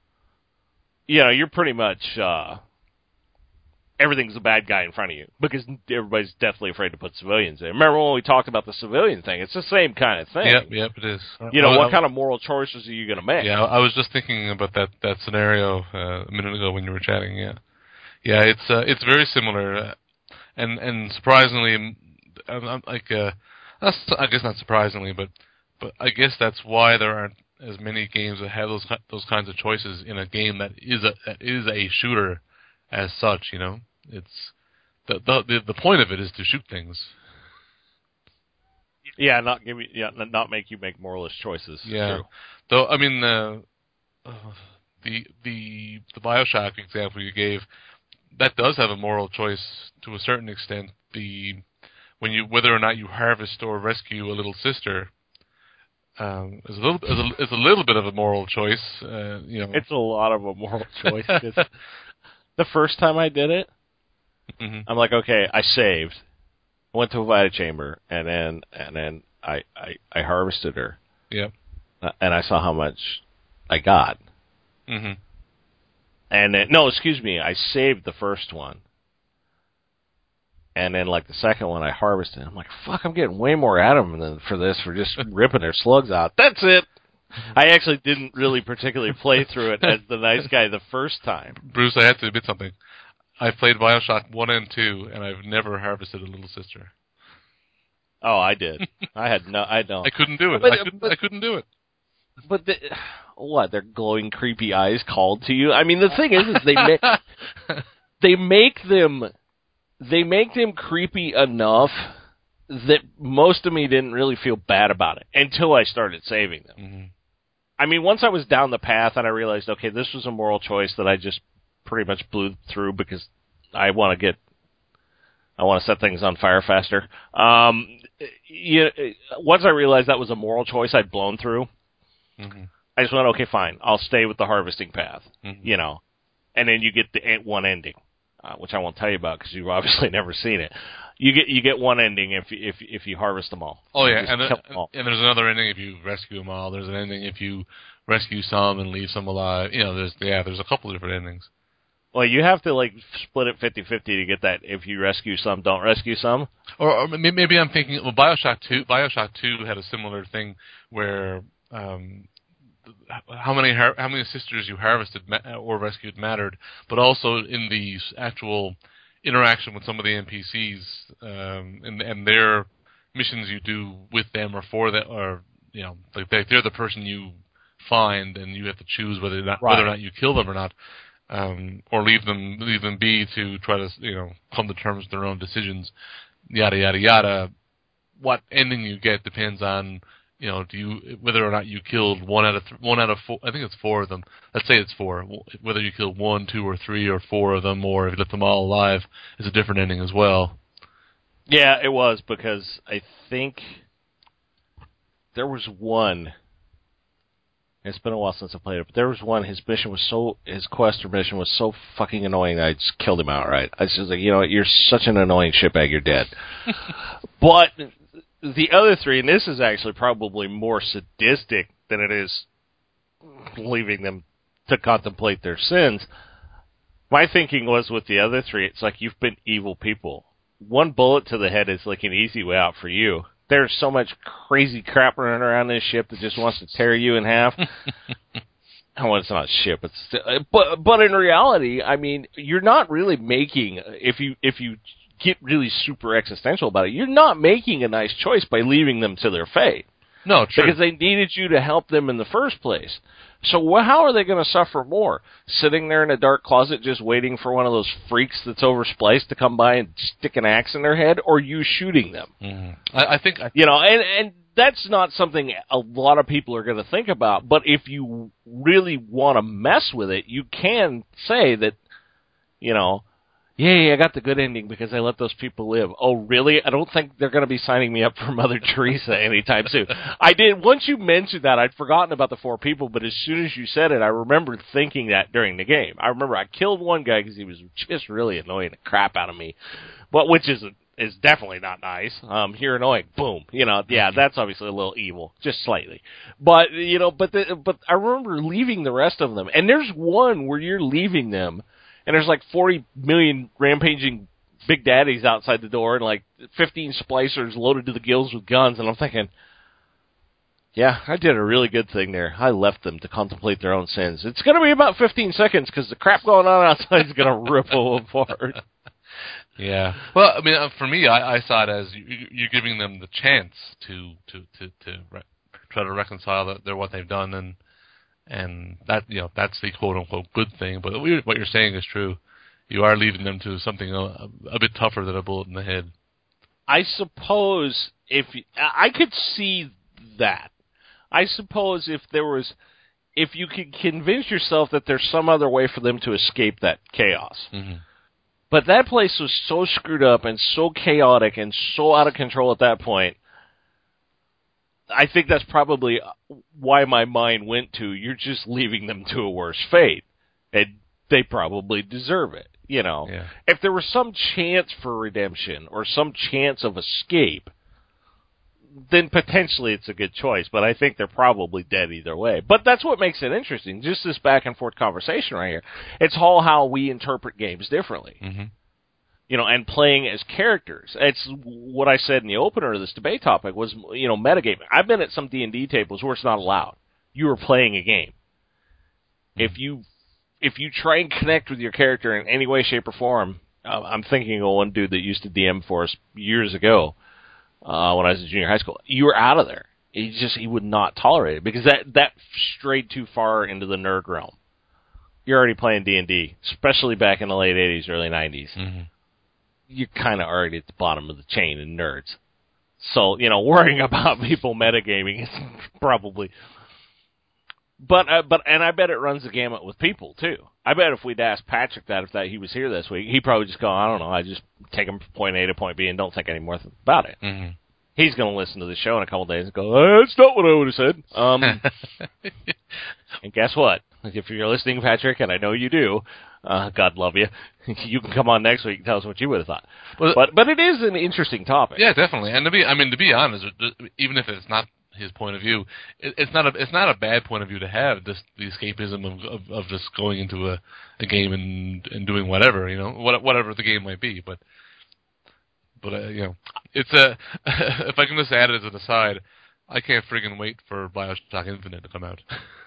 you know, you're pretty much uh, everything's a bad guy in front of you because everybody's deathly afraid to put civilians in. Remember when we talked about the civilian thing? It's the same kind of thing. Yep, yep, it is. You know, well, what I, kind of moral choices are you going to make? Yeah, I was just thinking about that that scenario uh, a minute ago when you were chatting. Yeah, yeah, it's uh, it's very similar, uh, and and surprisingly, I'm, I'm like, uh, that's, I guess not surprisingly, but but I guess that's why there aren't as many games that have those those kinds of choices in a game that is a that is a shooter as such. You know, it's the the the point of it is to shoot things. Yeah, not give you, yeah, not make you make moralist choices. Yeah, True. though I mean uh, uh, the the the BioShock example you gave, that does have a moral choice to a certain extent. The when you whether or not you harvest or rescue a little sister um, is a little is a, is a little bit of a moral choice. Uh, you know, it's a lot of a moral choice. The first time I did it, mm-hmm. I'm like, okay, I saved. Went to a Vita chamber, and then and then I, I, I harvested her. Yep. Uh, and I saw how much I got. Mm-hmm. And then, no, excuse me, I saved the first one. And then, like, the second one I harvested. I'm like, fuck, I'm getting way more out of them than for this, for just ripping their slugs out. That's it! I actually didn't really particularly play through it as the nice guy the first time. Bruce, I have to admit something. I've played BioShock one and two, and I've never harvested a little sister. Oh, I did. I had no, I don't. I couldn't do it. But, I couldn't. but, I couldn't do it. But the, what? Their glowing, creepy eyes called to you. I mean, the thing is, is they make they make them they make them creepy enough that most of me didn't really feel bad about it until I started saving them. Mm-hmm. I mean, once I was down the path and I realized, okay, this was a moral choice that I just pretty much blew through because I want to get, I want to set things on fire faster. Um, you, once I realized that was a moral choice I'd blown through, mm-hmm. I just went, okay, fine, I'll stay with the harvesting path, mm-hmm. you know, and then you get the one ending, uh, which I won't tell you about because you've obviously never seen it. You get you get one ending if if if you harvest them all. Oh yeah, and, and, the, and there's another ending if you rescue them all. There's an ending if you rescue some and leave some alive. You know, there's yeah, there's a couple of different endings. Well, you have to like split it fifty-fifty to get that. If you rescue some, don't rescue some. Or, or maybe I'm thinking. Well, BioShock two. BioShock two had a similar thing where um, how many har- how many sisters you harvested ma- or rescued mattered, but also in the actual interaction with some of the N P Cs um, and and their missions you do with them or for them, or you know, like they're the person you find and you have to choose whether or not right. whether or not you kill them or not. Um, or leave them leave them be to try to you know come to terms with their own decisions, yada yada yada. What ending you get depends on you know do you whether or not you killed one out of th- one out of four. I think it's four of them. Let's say it's four. Whether you killed one, two, or three, or four of them, or if you left them all alive, is a different ending as well. Yeah, it was because I think there was one. It's been a while since I played it, but there was one, his mission was so, his quest or mission was so fucking annoying that I just killed him outright. I was just like, you know what, you're such an annoying shitbag, you're dead. But the other three, and this is actually probably more sadistic than it is leaving them to contemplate their sins. My thinking was with the other three, it's like you've been evil people. One bullet to the head is like an easy way out for you. There's so much crazy crap running around this ship that just wants to tear you in half. Well, it's not a ship, it's but but in reality, I mean, you're not really making if you if you get really super existential about it, you're not making a nice choice by leaving them to their fate. No, true. Because they needed you to help them in the first place. So wh- how are they going to suffer more? Sitting there in a dark closet just waiting for one of those freaks that's overspliced to come by and stick an axe in their head, or you shooting them? Mm-hmm. I, I think... I... You know, and, and that's not something a lot of people are going to think about, but if you really want to mess with it, you can say that, you know, yay, I got the good ending because I let those people live. Oh, really? I don't think they're going to be signing me up for Mother Teresa anytime soon. I did, once you mentioned that, I'd forgotten about the four people, but as soon as you said it, I remembered thinking that during the game. I remember I killed one guy because he was just really annoying the crap out of me, but which is is definitely not nice. Um, you're annoying. Boom. You know, yeah, that's obviously a little evil, just slightly. But, you know, but the, but I remember leaving the rest of them, and there's one where you're leaving them, and there's like forty million rampaging big daddies outside the door and like fifteen splicers loaded to the gills with guns. And I'm thinking, yeah, I did a really good thing there. I left them to contemplate their own sins. It's going to be about fifteen seconds because the crap going on outside is going to rip them apart. Yeah. Well, I mean, uh, for me, I, I saw it as you, you're giving them the chance to to to, to re- try to reconcile that they're what they've done, and and that you know that's the quote unquote good thing. But what you're saying is true. You are leading them to something a, a bit tougher than a bullet in the head. I suppose if I could see that. I suppose if there was, if you could convince yourself that there's some other way for them to escape that chaos. Mm-hmm. But that place was so screwed up and so chaotic and so out of control at that point. I think that's probably why my mind went to, you're just leaving them to a worse fate. And they probably deserve it. You know, yeah. If there was some chance for redemption or some chance of escape, then potentially it's a good choice. But I think they're probably dead either way. But that's what makes it interesting. Just this back and forth conversation right here. It's all how we interpret games differently. Mm-hmm. You know, and playing as characters. It's what I said in the opener of this debate topic was, you know, metagaming. I've been at some D and D tables where it's not allowed. You are playing a game. Mm-hmm. If you If you try and connect with your character in any way, shape, or form, uh, I'm thinking of one dude that used to D M for us years ago uh, when I was in junior high school. You were out of there. He just he would not tolerate it because that, that strayed too far into the nerd realm. You're already playing D and D, especially back in the late eighties, early nineties. Mm-hmm. You're kind of already at the bottom of the chain in nerds. So, you know, worrying about people metagaming is probably... But uh, but and I bet it runs the gamut with people too. I bet if we'd asked Patrick that if that he was here this week, he'd probably just go, I don't know, I just take him from point A to point B and don't think any more about it. Mm-hmm. He's going to listen to the show in a couple of days and go, oh, that's not what I would have said. Um, and guess what? If you're listening, Patrick, and I know you do, uh, God love you, you can come on next week and tell us what you would have thought. Well, but but it is an interesting topic. Yeah, definitely. And to be, I mean, to be honest, even if it's not his point of view, it, it's not a it's not a bad point of view to have. This the escapism of of, of just going into a, a game and and doing whatever, you know, what, whatever the game might be. But but uh, you know, it's a if I can just add it as an aside, I can't friggin' wait for BioShock Infinite to come out.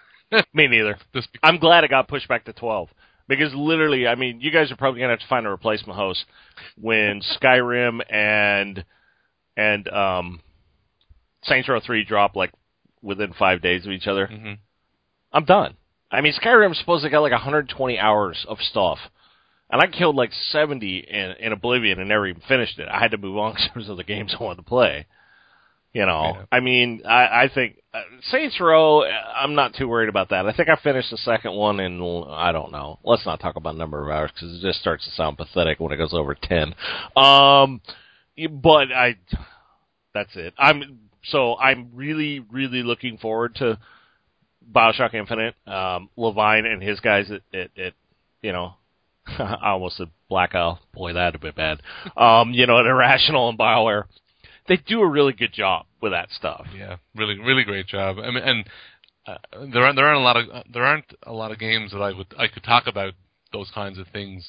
Me neither. I'm glad it got pushed back to twelve. Because literally, I mean, you guys are probably going to have to find a replacement host when Skyrim and and um, Saints Row three drop, like, within five days of each other. Mm-hmm. I'm done. I mean, Skyrim's supposed to got like one hundred twenty hours of stuff. And I killed like seventy in, in Oblivion and never even finished it. I had to move on because there was other games I wanted to play. You know, yeah. I mean, I, I think uh, Saints Row, I'm not too worried about that. I think I finished the second one in, I don't know. Let's not talk about number of hours because it just starts to sound pathetic when it goes over ten. Um, but I, that's it. I'm so I'm really, really looking forward to BioShock Infinite. Um, Levine and his guys at, at, at you know, I almost said Black Isle. Boy, that'd have been bad. Um, you know, at Irrational and BioWare. They do a really good job with that stuff. Yeah, really, really great job. I mean, and uh, there aren't there aren't a lot of uh, there aren't a lot of games that I would I could talk about those kinds of things.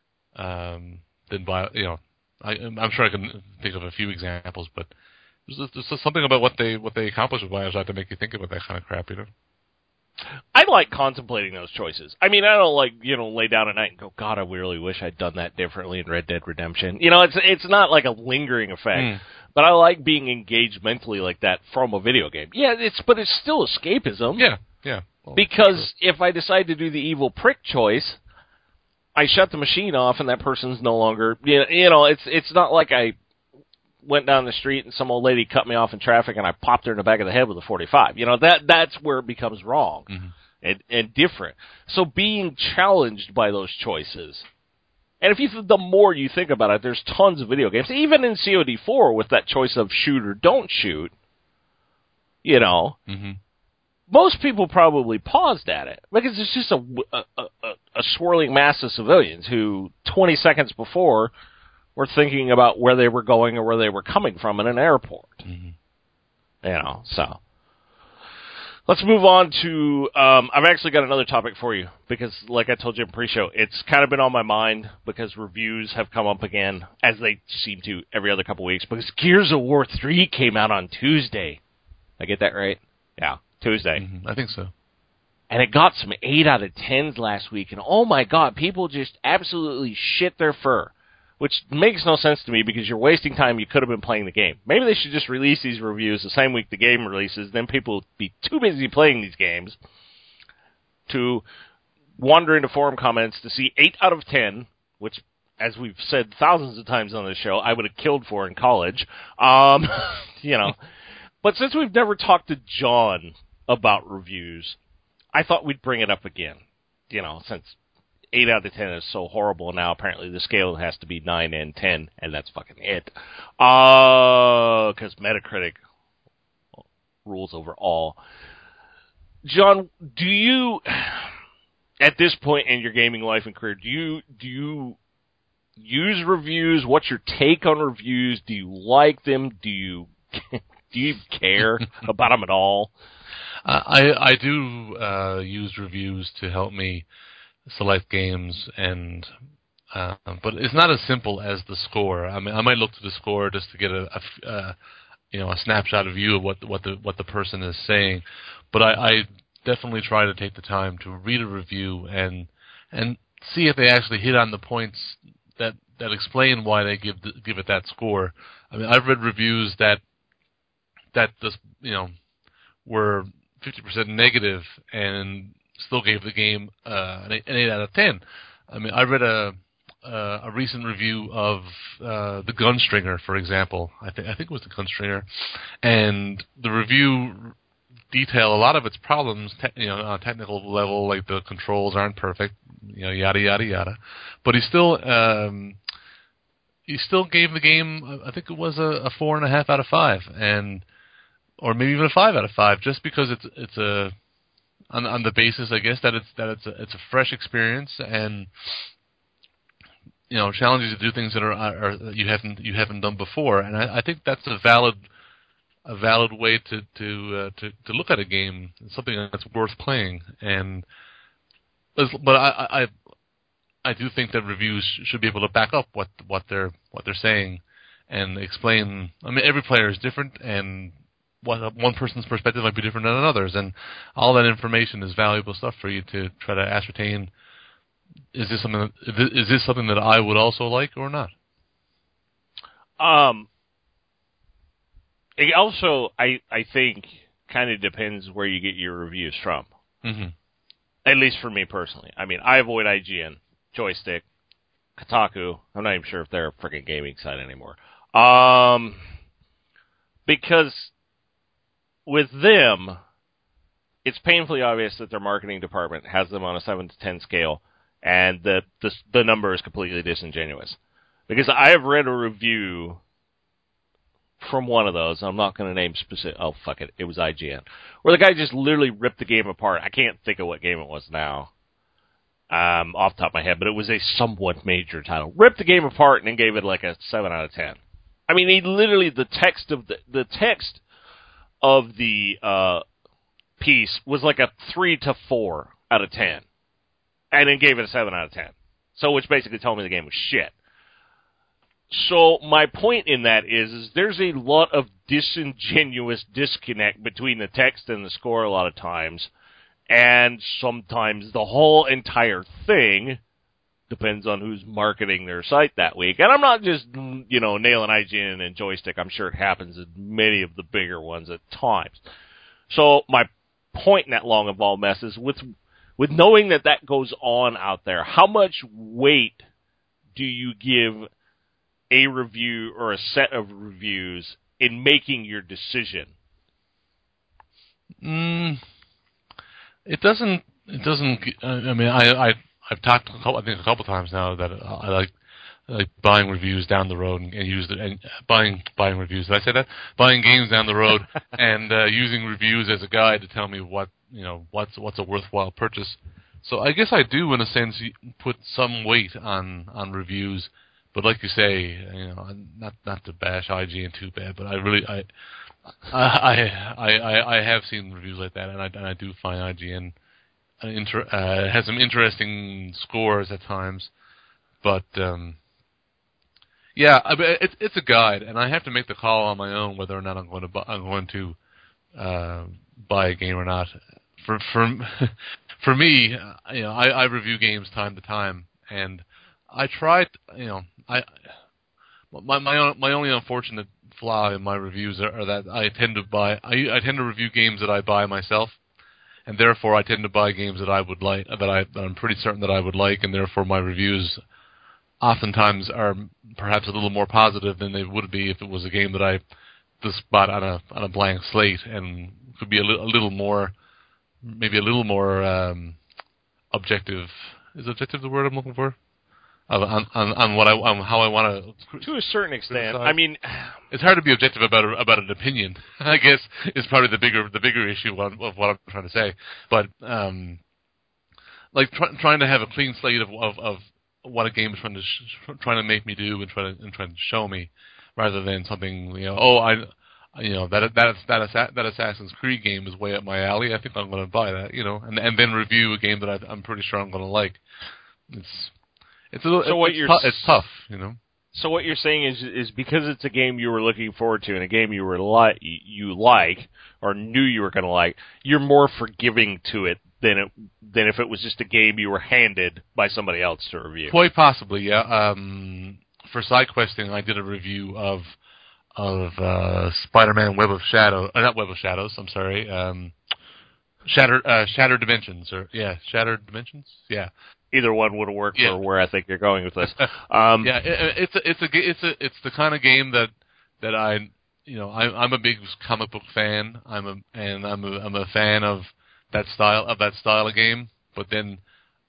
Um, than by you know, I, I'm sure I can think of a few examples, but there's, there's just something about what they what they accomplish with BioShock to make you think about that kind of crap, you know. I like contemplating those choices. I mean, I don't like, you know, lay down at night and go, God, I really wish I'd done that differently in Red Dead Redemption. You know, it's it's not like a lingering effect, mm. but I like being engaged mentally like that from a video game. Yeah, it's but it's still escapism. Yeah, yeah. Well, because sure. if I decide to do the evil prick choice, I shut the machine off and that person's no longer, you know, it's it's not like I went down the street and some old lady cut me off in traffic and I popped her in the back of the head with a forty-five. You know, that that's where it becomes wrong mm-hmm. and, and different. So being challenged by those choices. And if you the more you think about it, there's tons of video games. Even in C O D four with that choice of shoot or don't shoot, you know, mm-hmm. most people probably paused at it because it's just a, a, a, a swirling mass of civilians who twenty seconds before were thinking about where they were going or where they were coming from in an airport. Mm-hmm. You know, so. Let's move on to, um, I've actually got another topic for you, because like I told you in pre-show, it's kind of been on my mind, because reviews have come up again, as they seem to every other couple weeks, because Gears of War three came out on Tuesday. Did I get that right? Yeah, Tuesday. Mm-hmm. I think so. And it got some eight out of tens last week, and oh my god, people just absolutely shit their fur which makes no sense to me because you're wasting time. You could have been playing the game. Maybe they should just release these reviews the same week the game releases. Then people would be too busy playing these games to wander into forum comments to see eight out of ten, which, as we've said thousands of times on this show, I would have killed for in college. Um, you know, but since we've never talked to John about reviews, I thought we'd bring it up again. You know, since eight out of ten is so horrible now, apparently the scale has to be nine and ten, and that's fucking it. Uh, because Metacritic rules over all. John, do you, at this point in your gaming life and career, do you do you use reviews? What's your take on reviews? Do you like them? Do you do you care about them at all? Uh, I I do uh, use reviews to help me select games, and uh, but it's not as simple as the score. I mean, I might look to the score just to get a, a uh, you know a snapshot of view of what what the what the person is saying, but I, I definitely try to take the time to read a review and and see if they actually hit on the points that, that explain why they give the, give it that score. I mean, I've read reviews that that just you know were fifty percent negative and still gave the game uh, an, eight, an eight out of ten. I mean, I read a uh, a recent review of uh, the Gunstringer, for example. I think I think it was the Gunstringer, and the review detail a lot of its problems, te- you know, on a technical level, like the controls aren't perfect, you know, yada yada yada. But he still um, he still gave the game, I think it was a, a four and a half out of five, and or maybe even a five out of five, just because it's it's a on on the basis, I guess, that it's that it's a, it's a fresh experience and you know challenges to do things that are, are that you haven't you haven't done before, and I, I think that's a valid a valid way to to uh, to to look at a game, something that's worth playing. And but I I I do think that reviews should be able to back up what what they're what they're saying and explain. I mean, every player is different, and one one person's perspective might be different than another's, and all that information is valuable stuff for you to try to ascertain. Is this something? That, is this something that I would also like or not? Um. It also, I I think, kind of depends where you get your reviews from. Mm-hmm. At least for me personally. I mean, I avoid I G N, Joystick, Kotaku. I'm not even sure if they're a freaking gaming site anymore. Um, because with them, it's painfully obvious that their marketing department has them on a seven to ten scale, and the the, the number is completely disingenuous. Because I have read a review from one of those, I'm not going to name specific, oh, fuck it, it was I G N, where the guy just literally ripped the game apart. I can't think of what game it was now, um, off the top of my head, but it was a somewhat major title. Ripped the game apart and then gave it like a seven out of ten. I mean, he literally, the text of the, the text of the, uh, piece was like a three to four out of ten, and then gave it a seven out of ten. So, which basically told me the game was shit. So my point in that is, is there's a lot of disingenuous disconnect between the text and the score a lot of times, and sometimes the whole entire thing depends on who's marketing their site that week. And I'm not just, you know, nailing I G N and Joystick. I'm sure it happens in many of the bigger ones at times. So my point in that long involved mess is with, with knowing that that goes on out there, how much weight do you give a review or a set of reviews in making your decision? Mm, it doesn't. It doesn't. I mean, I, I I've talked a couple, I think a couple times now that I like I like buying reviews down the road and, and use the and buying buying reviews. Did I say that? Buying games down the road and uh, using reviews as a guide to tell me what you know what's what's a worthwhile purchase. So I guess I do, in a sense, put some weight on on reviews. But like you say, you know, not not to bash I G N too bad, but I really I I I I, I have seen reviews like that, and I and I do find I G N inter, uh, has some interesting scores at times. But um, yeah, I mean, it's it's a guide, and I have to make the call on my own whether or not I'm going to bu- I'm going to uh, buy a game or not. For for for me, you know, I, I review games time to time, and I tried, you know, I my my own, my only unfortunate flaw in my reviews are, are that I tend to buy I I tend to review games that I buy myself, and therefore I tend to buy games that I would like that I that I'm pretty certain that I would like, and therefore my reviews oftentimes are perhaps a little more positive than they would be if it was a game that I just bought on a on a blank slate, and could be a, li- a little more, maybe a little more um, objective. Is objective the word I'm looking for? On on, on what I on how I want to. To a certain extent, criticize. I mean, it's hard to be objective about a, about an opinion. I guess is probably the bigger the bigger issue of, of what I'm trying to say. But um, like try, trying to have a clean slate of of, of what a game is trying to sh- trying to make me do and trying to and trying to show me, rather than something, you know, oh I. You know, that that that that Assassin's Creed game is way up my alley. I think I'm going to buy that. You know, and and then review a game that I, I'm pretty sure I'm going to like. It's it's a little. So what it's, you're tou- it's tough, you know. So what you're saying is is because it's a game you were looking forward to and a game you were li- you like or knew you were going to like, you're more forgiving to it than it than if it was just a game you were handed by somebody else to review. Quite possibly, yeah. Um, for side questing, I did a review of. of uh, Spider-Man Web of Shadows, uh, not Web of Shadows, I'm sorry, um, Shattered, uh, Shattered Dimensions, or, yeah, Shattered Dimensions? Yeah. Either one would have worked yeah. for where I think you're going with this. Um, yeah, it, it's a, it's a, it's a, it's the kind of game that, that I, you know, I, I'm a big comic book fan, I'm a, and I'm a, I'm a fan of that style, of that style of game, but then,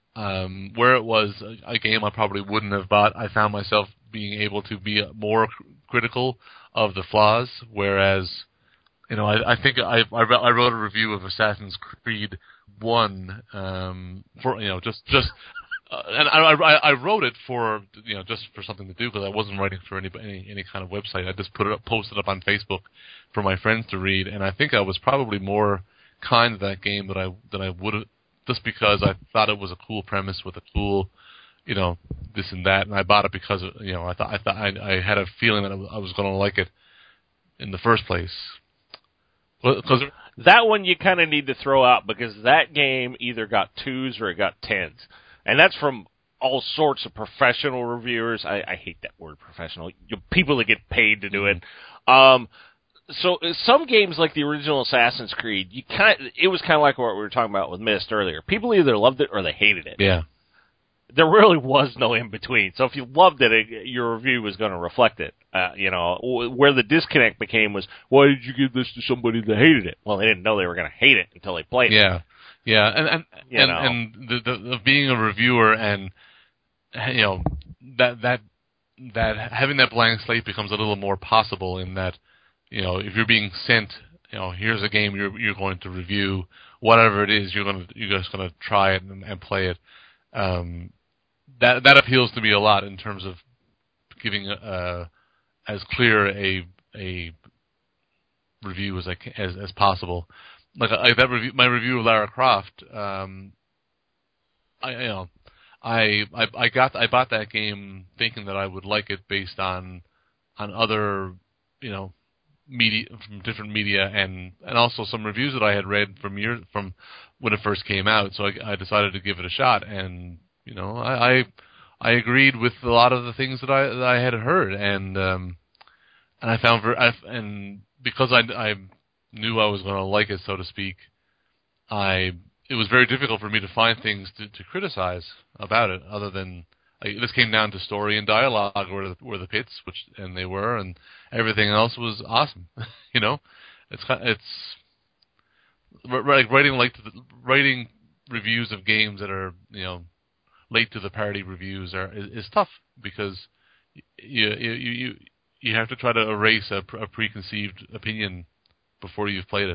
um, where it was a, a game I probably wouldn't have bought, I found myself being able to be more critical of the flaws, whereas, you know, I, I think I, I I wrote a review of Assassin's Creed one, um, for, you know, just, just, uh, and I, I, I wrote it for, you know, just for something to do, because I wasn't writing for any, any, any kind of website. I just put it up, posted it up on Facebook for my friends to read, and I think I was probably more kind to that game than I, than I would have, just because I thought it was a cool premise with a cool, you know, this and that, and I bought it because, you know, I thought I thought I, I had a feeling that I was going to like it in the first place. Because that one you kind of need to throw out because that game either got twos or it got tens, and that's from all sorts of professional reviewers. I, I hate that word, professional. You, people that get paid to do it. Um, so some games like the original Assassin's Creed, you kind it was kind of like what we were talking about with Myst earlier. People either loved it or they hated it. Yeah. There really was no in between. So if you loved it, it your review was going to reflect it. Uh, you know, where the disconnect became was, why did you give this to somebody that hated it? Well, they didn't know they were going to hate it until they played yeah. it. Yeah, yeah, and and you and, know. and the, the, the being a reviewer and, you know, that that that having that blank slate becomes a little more possible in that, you know, if you're being sent, you know, here's a game you're you're going to review, whatever it is, you're going to you're just going to try it and, and play it. Um, that that appeals to me a lot in terms of giving uh, as clear a a review as I can, as as possible. Like, like that review, my review of Lara Croft. Um, I you know, I, I I got I bought that game thinking that I would like it based on on other, you know, media from different media and and also some reviews that I had read from years from when it first came out. So I, I decided to give it a shot, and you know, I, I I agreed with a lot of the things that I that I had heard, and um, and I found ver- I, and because I I knew I was going to like it, so to speak, I it was very difficult for me to find things to, to criticize about it, other than like, this came down to story and dialogue were the, were the pits, which and they were, and everything else was awesome. You know, it's it's like writing like writing reviews of games that are, you know, late to the party reviews are is, is tough because you you you you have to try to erase a, a preconceived opinion before you've played it.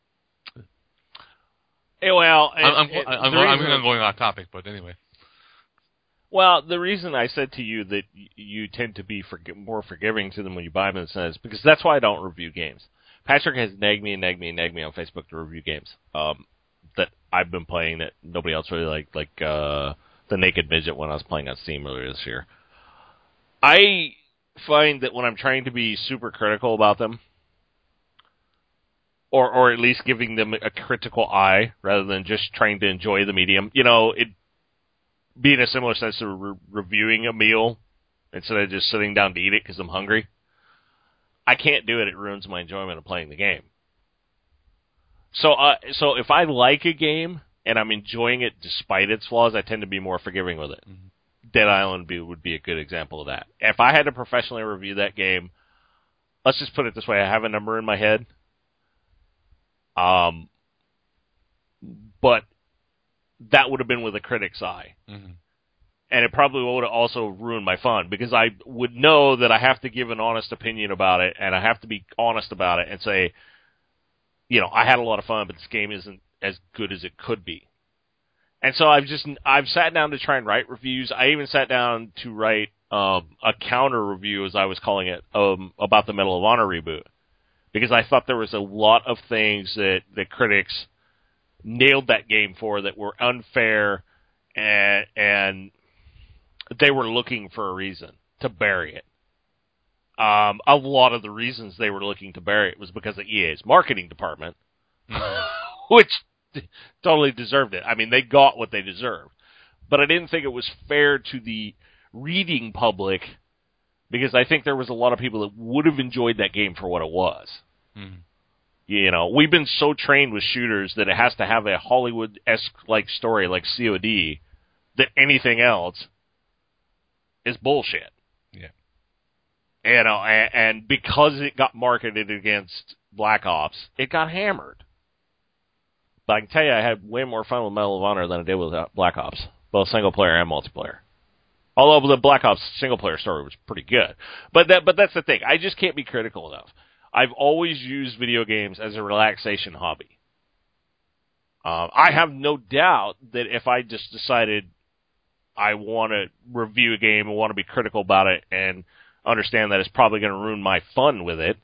Hey, well, I'm I'm, it, I'm, I'm, I'm going off topic, but anyway. Well, the reason I said to you that you tend to be forg- more forgiving to them when you buy them is because that's why I don't review games. Patrick has nagged me and nagged me and nagged me on Facebook to review games um, that I've been playing that nobody else really liked, like uh, the Naked Midget when I was playing on Steam earlier this year. I find that when I'm trying to be super critical about them, or or at least giving them a critical eye rather than just trying to enjoy the medium, you know, it be in a similar sense to re- reviewing a meal instead of just sitting down to eat it because I'm hungry. I can't do it. It ruins my enjoyment of playing the game. So, uh, so if I like a game and I'm enjoying it despite its flaws, I tend to be more forgiving with it. Mm-hmm. Dead Island be, would be a good example of that. If I had to professionally review that game, let's just put it this way: I have a number in my head, um, but that would have been with a critic's eye. Mm-hmm. And it probably would have also ruined my fun, because I would know that I have to give an honest opinion about it, and I have to be honest about it and say, you know, I had a lot of fun, but this game isn't as good as it could be. And so I've just, I've sat down to try and write reviews. I even sat down to write um, a counter review, as I was calling it, um, about the Medal of Honor reboot, because I thought there was a lot of things that the critics nailed that game for that were unfair, and, and they were looking for a reason to bury it. Um, a lot of the reasons they were looking to bury it was because of E A's marketing department, mm-hmm. which totally deserved it. I mean, they got what they deserved. But I didn't think it was fair to the reading public, because I think there was a lot of people that would have enjoyed that game for what it was. Mm-hmm. You know, we've been so trained with shooters that it has to have a Hollywood-esque like story like C O D that anything else is bullshit. Yeah. You know, and, and because it got marketed against Black Ops, it got hammered. But I can tell you, I had way more fun with Medal of Honor than I did with Black Ops, both single player and multiplayer. Although the Black Ops single player story was pretty good, but that but that's the thing. I just can't be critical enough. I've always used video games as a relaxation hobby. Um, I have no doubt that if I just decided I want to review a game and want to be critical about it and understand that it's probably going to ruin my fun with it,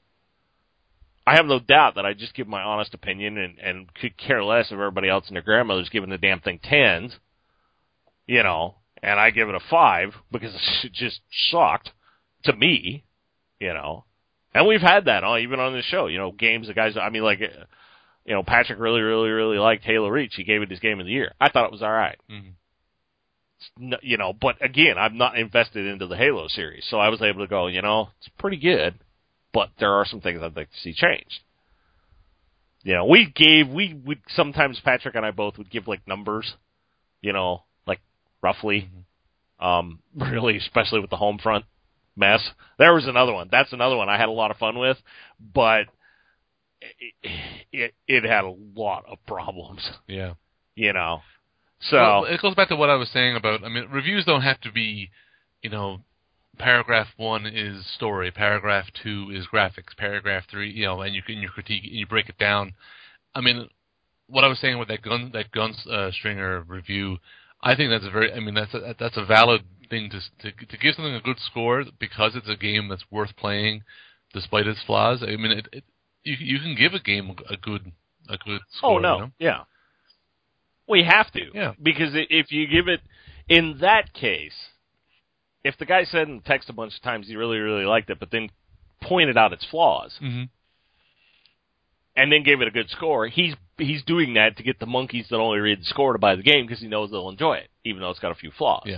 I have no doubt that I just give my honest opinion and, and could care less if everybody else and their grandmother's giving the damn thing tens, you know, and I give it a five because it just sucked to me, you know. And we've had that on, even on this show, you know, games the guys, I mean, like, you know, Patrick really, really, really liked Halo Reach. He gave it his game of the year. I thought it was all right. Mm-hmm. You know, but again, I'm not invested into the Halo series, so I was able to go, you know, it's pretty good, but there are some things I'd like to see changed. You know, we gave, we would, sometimes Patrick and I both would give, like, numbers, you know, like, roughly, mm-hmm. um, really, especially with the Homefront mess. There was another one. That's another one I had a lot of fun with, but it, it, it had a lot of problems. Yeah. You know. So well, it goes back to what I was saying about, I mean, reviews don't have to be, you know, paragraph one is story, paragraph two is graphics, paragraph three, you know, and you can you critique and you break it down. I mean, what I was saying with that gun that gun uh, stringer review, I think that's a very, I mean, that's a, that's a valid thing to, to to give something a good score because it's a game that's worth playing despite its flaws. I mean, it, it you you can give a game a good a good score. Oh no, you know? yeah. We have to, yeah. Because if you give it, in that case, if the guy said in text a bunch of times he really, really liked it, but then pointed out its flaws, mm-hmm. and then gave it a good score, he's he's doing that to get the monkeys that only read the score to buy the game because he knows they'll enjoy it, even though it's got a few flaws. Yeah.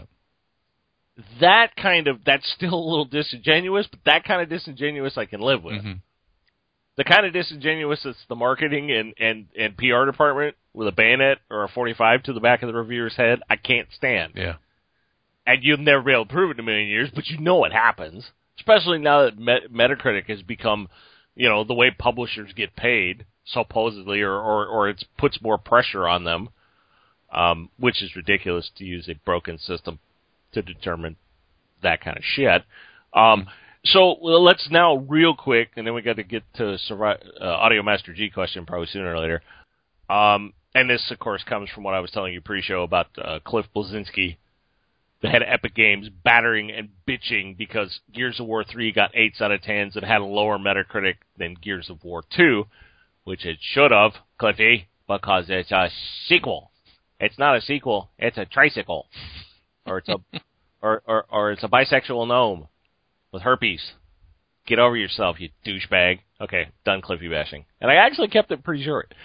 That kind of, that's still a little disingenuous, but that kind of disingenuous I can live with. Mm-hmm. The kind of disingenuous that's the marketing and, and, and P R department with a bayonet or a forty-five to the back of the reviewer's head, I can't stand. Yeah. And you'll never be able to prove it in a million years, but you know it happens. Especially now that Met- Metacritic has become, you know, the way publishers get paid, supposedly, or, or, or it puts more pressure on them, um, which is ridiculous to use a broken system to determine that kind of shit. Um, so well, let's now, real quick, and then we got to get to Survi- uh, Audio Master G question probably sooner or later. Um, and this, of course, comes from what I was telling you pre-show about uh, Cliff Bleszinski, the head of Epic Games, battering and bitching because Gears of War three got eights out of tens and had a lower Metacritic than Gears of War two, which it should have, Cliffy, because it's a sequel. It's not a sequel, it's a tricycle. Or it's a or, or, or it's a bisexual gnome with herpes. Get over yourself, you douchebag. Okay, done Cliffy bashing. And I actually kept it pretty short.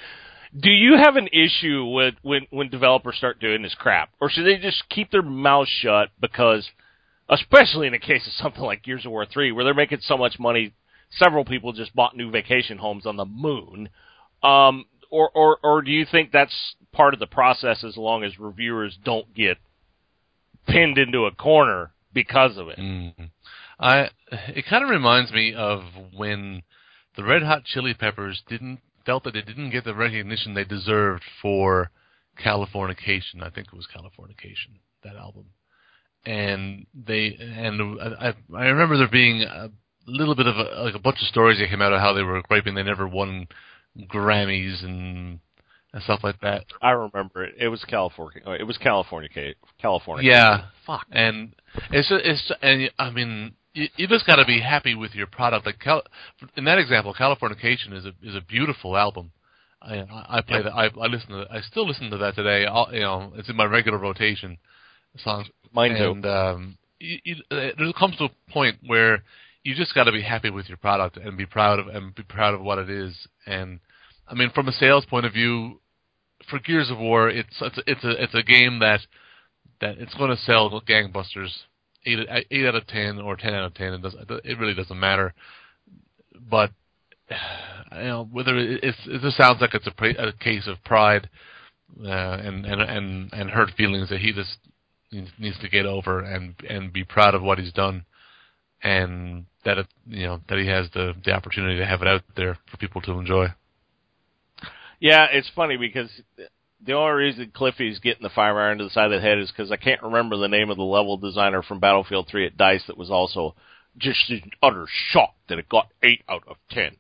Do you have an issue with when, when developers start doing this crap? Or should they just keep their mouths shut because, especially in the case of something like Gears of War three, where they're making so much money, several people just bought new vacation homes on the moon. Um, or, or, or do you think that's part of the process as long as reviewers don't get pinned into a corner because of it? Mm-hmm. I it kind of reminds me of when the Red Hot Chili Peppers didn't felt that they didn't get the recognition they deserved for Californication. I think it was Californication, that album. And they and I I remember there being a little bit of a, like a bunch of stories that came out of how they were griping they never won Grammys and and stuff like that. I remember it. It was California. It was California. California. Yeah. Fuck. And it's it's and I mean you, you just got to be happy with your product. Like Cal, in that example, Californication is a is a beautiful album. I I play yep. that. I I listen to. I still listen to that today. I'll, you know, it's in my regular rotation. Songs. Mine too. And um, you, you, there comes to a point where you just got to be happy with your product and be proud of and be proud of what it is. And I mean, from a sales point of view, for Gears of War, it's it's a, it's a it's a game that that it's going to sell gangbusters. Eight, eight out of ten or ten out of ten. It does. It really doesn't matter. But you know, whether it's, it just sounds like it's a, pra- a case of pride uh, and, and and and hurt feelings that he just needs to get over and and be proud of what he's done, and that it, you know that he has the the opportunity to have it out there for people to enjoy. Yeah, it's funny because the only reason Cliffy's getting the fire iron to the side of the head is because I can't remember the name of the level designer from Battlefield three at DICE that was also just in utter shock that it got eight out of ten.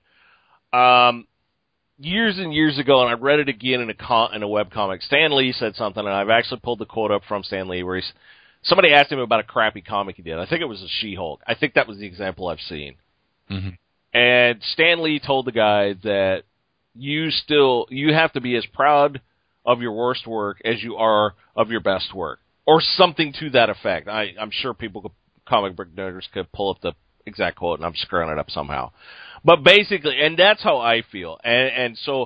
Um, years and years ago, and I read it again in a con- in a webcomic, Stan Lee said something, and I've actually pulled the quote up from Stan Lee where he's, somebody asked him about a crappy comic he did. I think it was a She-Hulk. I think that was the example I've seen. Mm-hmm. And Stan Lee told the guy that you still, you have to be as proud of your worst work as you are of your best work, or something to that effect. I, I'm sure people, could, comic book nerds, could pull up the exact quote, and I'm screwing it up somehow. But basically, and that's how I feel. And, and so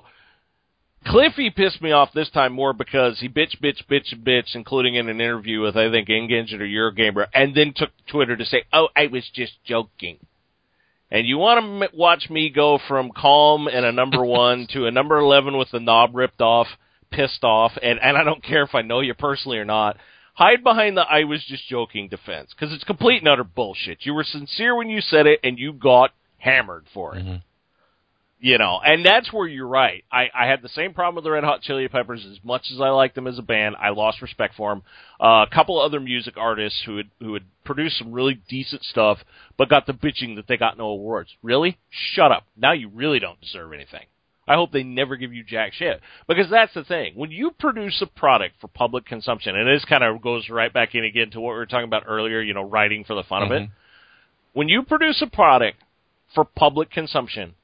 Cliffy pissed me off this time more because he bitch, bitch, bitch, bitch, including in an interview with, I think, Engadget or Eurogamer, and then took Twitter to say, oh, I was just joking. And you want to m- watch me go from calm and a number one to a number eleven with the knob ripped off, pissed off, and, and I don't care if I know you personally or not, hide behind the I was just joking defense, because it's complete and utter bullshit. You were sincere when you said it, and you got hammered for it. Mm-hmm. You know, and that's where you're right. I, I had the same problem with the Red Hot Chili Peppers. As much as I liked them as a band, I lost respect for them. Uh, a couple of other music artists who had who had produced some really decent stuff, but got the bitching that they got no awards. Really? Shut up. Now you really don't deserve anything. I hope they never give you jack shit. Because that's the thing. When you produce a product for public consumption, and this kind of goes right back in again to what we were talking about earlier, you know, writing for the fun mm-hmm. of it. When you produce a product for public consumption,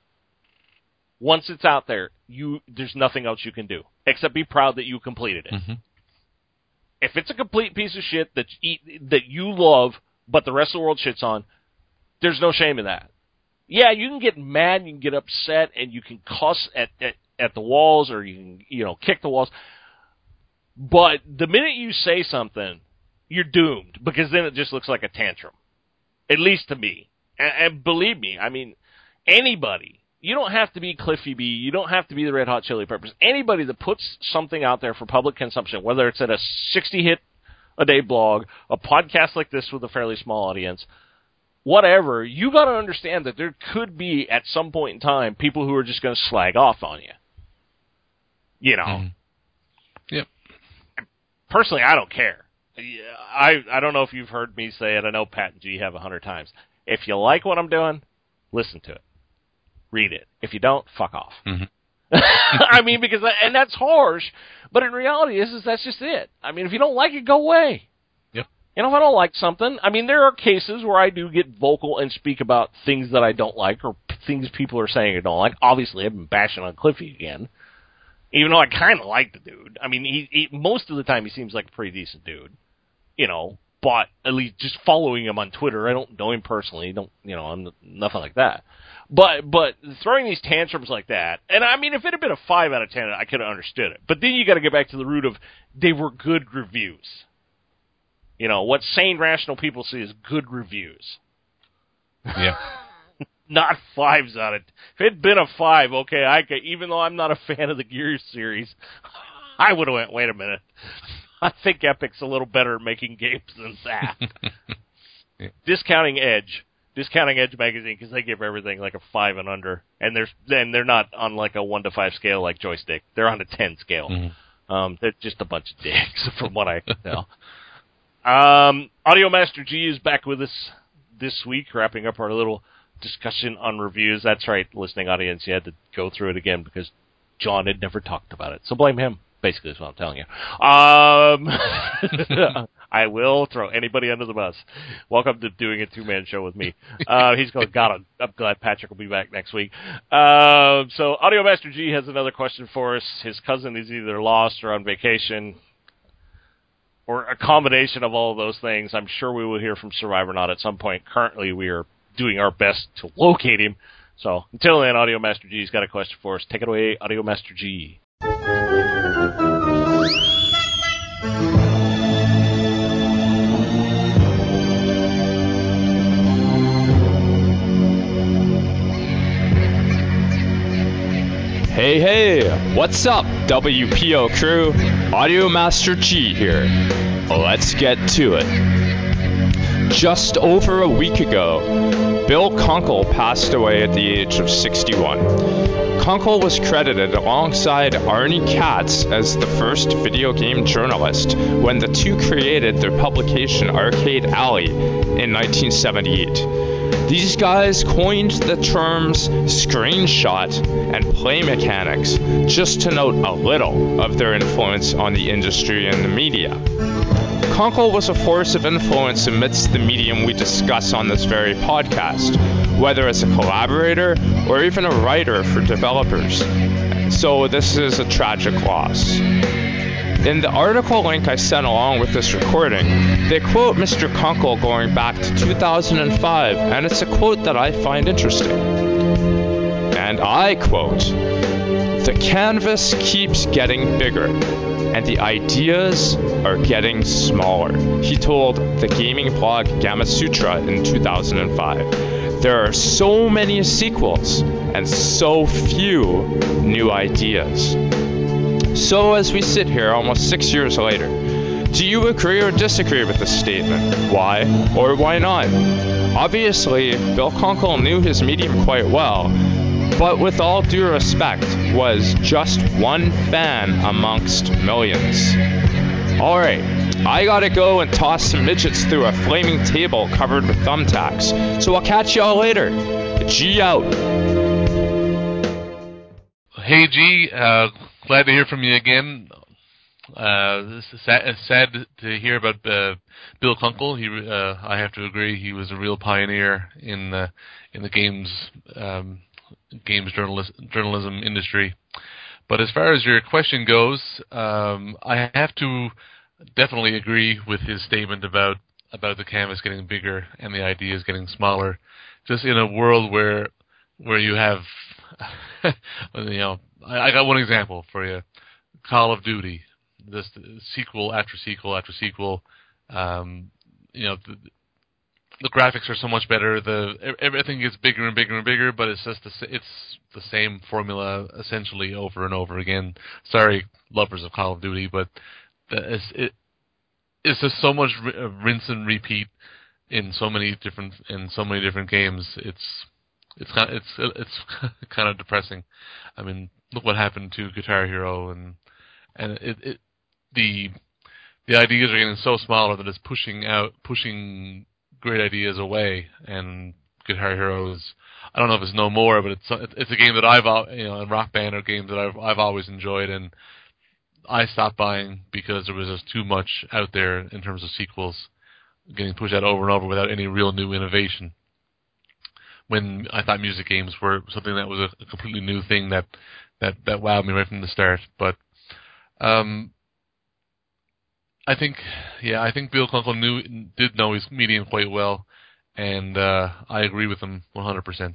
once it's out there, you there's nothing else you can do except be proud that you completed it. Mm-hmm. If it's a complete piece of shit that you, that you love, but the rest of the world shits on, there's no shame in that. Yeah, you can get mad, you can get upset, and you can cuss at, at, at the walls, or you can, you know, kick the walls. But the minute you say something, you're doomed, because then it just looks like a tantrum. At least to me. And, and believe me, I mean, anybody, you don't have to be Cliffy B, you don't have to be the Red Hot Chili Peppers. Anybody that puts something out there for public consumption, whether it's at a sixty-hit-a-day blog, a podcast like this with a fairly small audience, whatever, you got to understand that there could be, at some point in time, people who are just going to slag off on you. You know. Mm-hmm. Yep. Personally, I don't care. I I don't know if you've heard me say it. I know Pat and G have a hundred times. If you like what I'm doing, listen to it. Read it. If you don't, fuck off. Mm-hmm. I mean, because, and that's harsh, but in reality, is, is that's just it. I mean, if you don't like it, go away. Yep. You know, if I don't like something, I mean, there are cases where I do get vocal and speak about things that I don't like or p- things people are saying I don't like. Obviously, I've been bashing on Cliffy again, even though I kind of like the dude. I mean, he, he most of the time he seems like a pretty decent dude, you know, but at least just following him on Twitter, I don't know him personally, don't, you know, I'm nothing like that. But but throwing these tantrums like that, and I mean, if it had been a five out of ten, I could have understood it. But then you got to get back to the root of they were good reviews. You know, what sane, rational people see is good reviews. Yeah. Not fives on it. If it had been a five, okay, I could, even though I'm not a fan of the Gears series, I would have went, wait a minute. I think Epic's a little better at making games than that. Yeah. Discounting Edge. Discounting Edge magazine, because they give everything like a five and under. And they're, then they're not on like a one to five scale like Joystick. They're on a ten scale. Mm-hmm. Um, they're just a bunch of dicks from what I can tell. Um, Audio Master G is back with us this week, wrapping up our little discussion on reviews. That's right, listening audience, you had to go through it again because John had never talked about it. So blame him, basically is what I'm telling you. Um, I will throw anybody under the bus. Welcome to doing a two-man show with me. Uh, he's going, God, I'm, I'm glad Patrick will be back next week. Uh, so Audio Master G has another question for us. His cousin is either lost or on vacation, or a combination of all of those things. I'm sure we will hear from Survivornaut at some point. Currently, we are doing our best to locate him. So, until then, Audio Master G's got a question for us. Take it away, Audio Master G. Hey, hey, what's up, W P O crew? Audio Master G here. Let's get to it. Just over a week ago, Bill Kunkel passed away at the age of sixty-one. Kunkel was credited alongside Arnie Katz as the first video game journalist when the two created their publication Arcade Alley in nineteen seventy-eight. These guys coined the terms screenshot and play mechanics, just to note a little of their influence on the industry and the media. Kunkel was a force of influence amidst the medium we discuss on this very podcast, whether as a collaborator or even a writer for developers. So this is a tragic loss. In the article link I sent along with this recording, they quote Mister Kunkel going back to two thousand five, and it's a quote that I find interesting. And I quote, "The canvas keeps getting bigger, and the ideas are getting smaller," he told the gaming blog Gamasutra in two thousand five. "There are so many sequels, and so few new ideas." So as we sit here almost six years later, do you agree or disagree with this statement? Why or why not? Obviously, Bill Kunkel knew his medium quite well, but with all due respect, was just one fan amongst millions. Alright, I gotta go and toss some midgets through a flaming table covered with thumbtacks, so I'll catch y'all later. G out. Hey G, uh, glad to hear from you again. Uh, this is sad, it's sad to hear about uh, Bill Kunkel. He, uh, I have to agree, he was a real pioneer in the in the games um, games journalist, journalism industry. But as far as your question goes, um, I have to definitely agree with his statement about about the canvas getting bigger and the ideas getting smaller. Just in a world where where you have, you know, I, I got one example for you: Call of Duty. This sequel after sequel after sequel. Um, you know, the, the graphics are so much better. The everything gets bigger and bigger and bigger, but it's just the, it's the same formula essentially over and over again. Sorry, lovers of Call of Duty, but the, it's, it, it's just so much rinse and repeat in so many different in so many different games. It's it's kind of, it's it's kind of depressing. I mean, look what happened to Guitar Hero, and and it, it the the ideas are getting so smaller that it's pushing out pushing great ideas away. And Guitar Hero is, I don't know if it's no more, but it's it's a game that I've you know, and Rock Band are games that I've I've always enjoyed, and I stopped buying because there was just too much out there in terms of sequels getting pushed out over and over without any real new innovation. When I thought music games were something that was a, a completely new thing that, that, that wowed me right from the start. But um, I think, yeah, I think Bill Kunkel knew did know his medium quite well, and uh, I agree with him one hundred percent.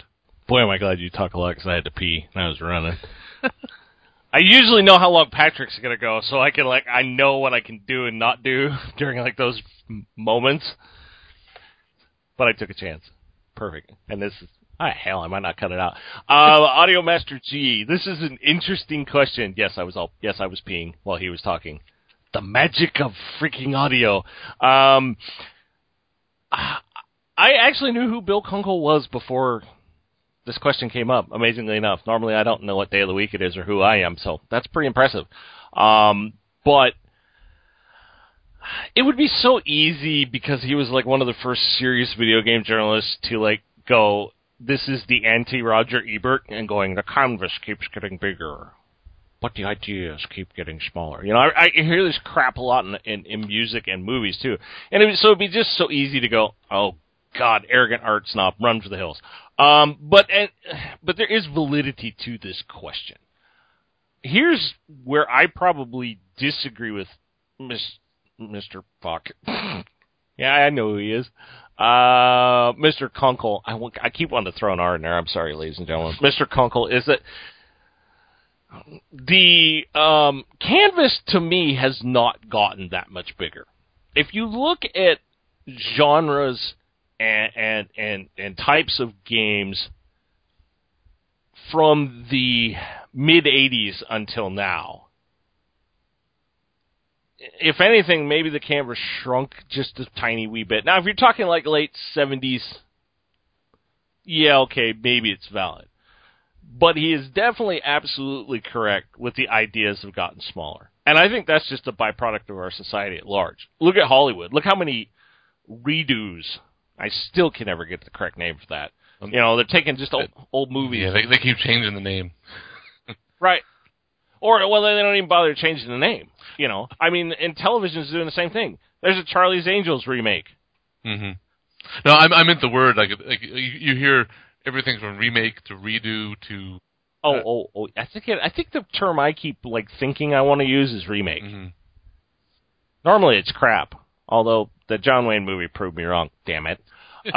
Boy, am I glad you talk a lot because I had to pee and I was running. I usually know how long Patrick's going to go, so I can, like, I know what I can do and not do during, like, those m- moments. But I took a chance. Perfect. And this is, ah, hell, I might not cut it out. Uh, Audio Master G, this is an interesting question. Yes, I was all, yes, I was peeing while he was talking. The magic of freaking audio. Um, I actually knew who Bill Kunkel was before this question came up, amazingly enough. Normally I don't know what day of the week it is or who I am, so that's pretty impressive. Um, but it would be so easy because he was like one of the first serious video game journalists to like go, this is the anti-Roger Ebert, and going, the canvas keeps getting bigger, but the ideas keep getting smaller. You know, I, I hear this crap a lot in, in, in music and movies too. And it was, so it'd be just so easy to go, oh God, arrogant art snob, run for the hills. Um, but and, but there is validity to this question. Here's where I probably disagree with Miss, Mister Fuck. Yeah, I know who he is. Uh, Mister Kunkel. I, want, I keep wanting to throw an R in there. I'm sorry, ladies and gentlemen. Mister Kunkel is that the um, canvas to me has not gotten that much bigger. If you look at genres and and and, and types of games from the mid eighties until now, if anything, maybe the canvas shrunk just a tiny wee bit. Now, if you're talking like late seventies, yeah, okay, maybe it's valid. But he is definitely absolutely correct with the ideas have gotten smaller. And I think that's just a byproduct of our society at large. Look at Hollywood. Look how many redos. I still can never get the correct name for that. You know, they're taking just old, old movies. Yeah, they, they keep changing the name. Right. Or, well, they don't even bother changing the name. You know, I mean, and television's doing the same thing. There's a Charlie's Angels remake. Mm-hmm. No, I, I meant the word. Like, like you, you hear everything from remake to redo to. Oh, uh, oh, oh! I think it, I think the term I keep like thinking I want to use is remake. Mm-hmm. Normally, it's crap. Although the John Wayne movie proved me wrong. Damn it.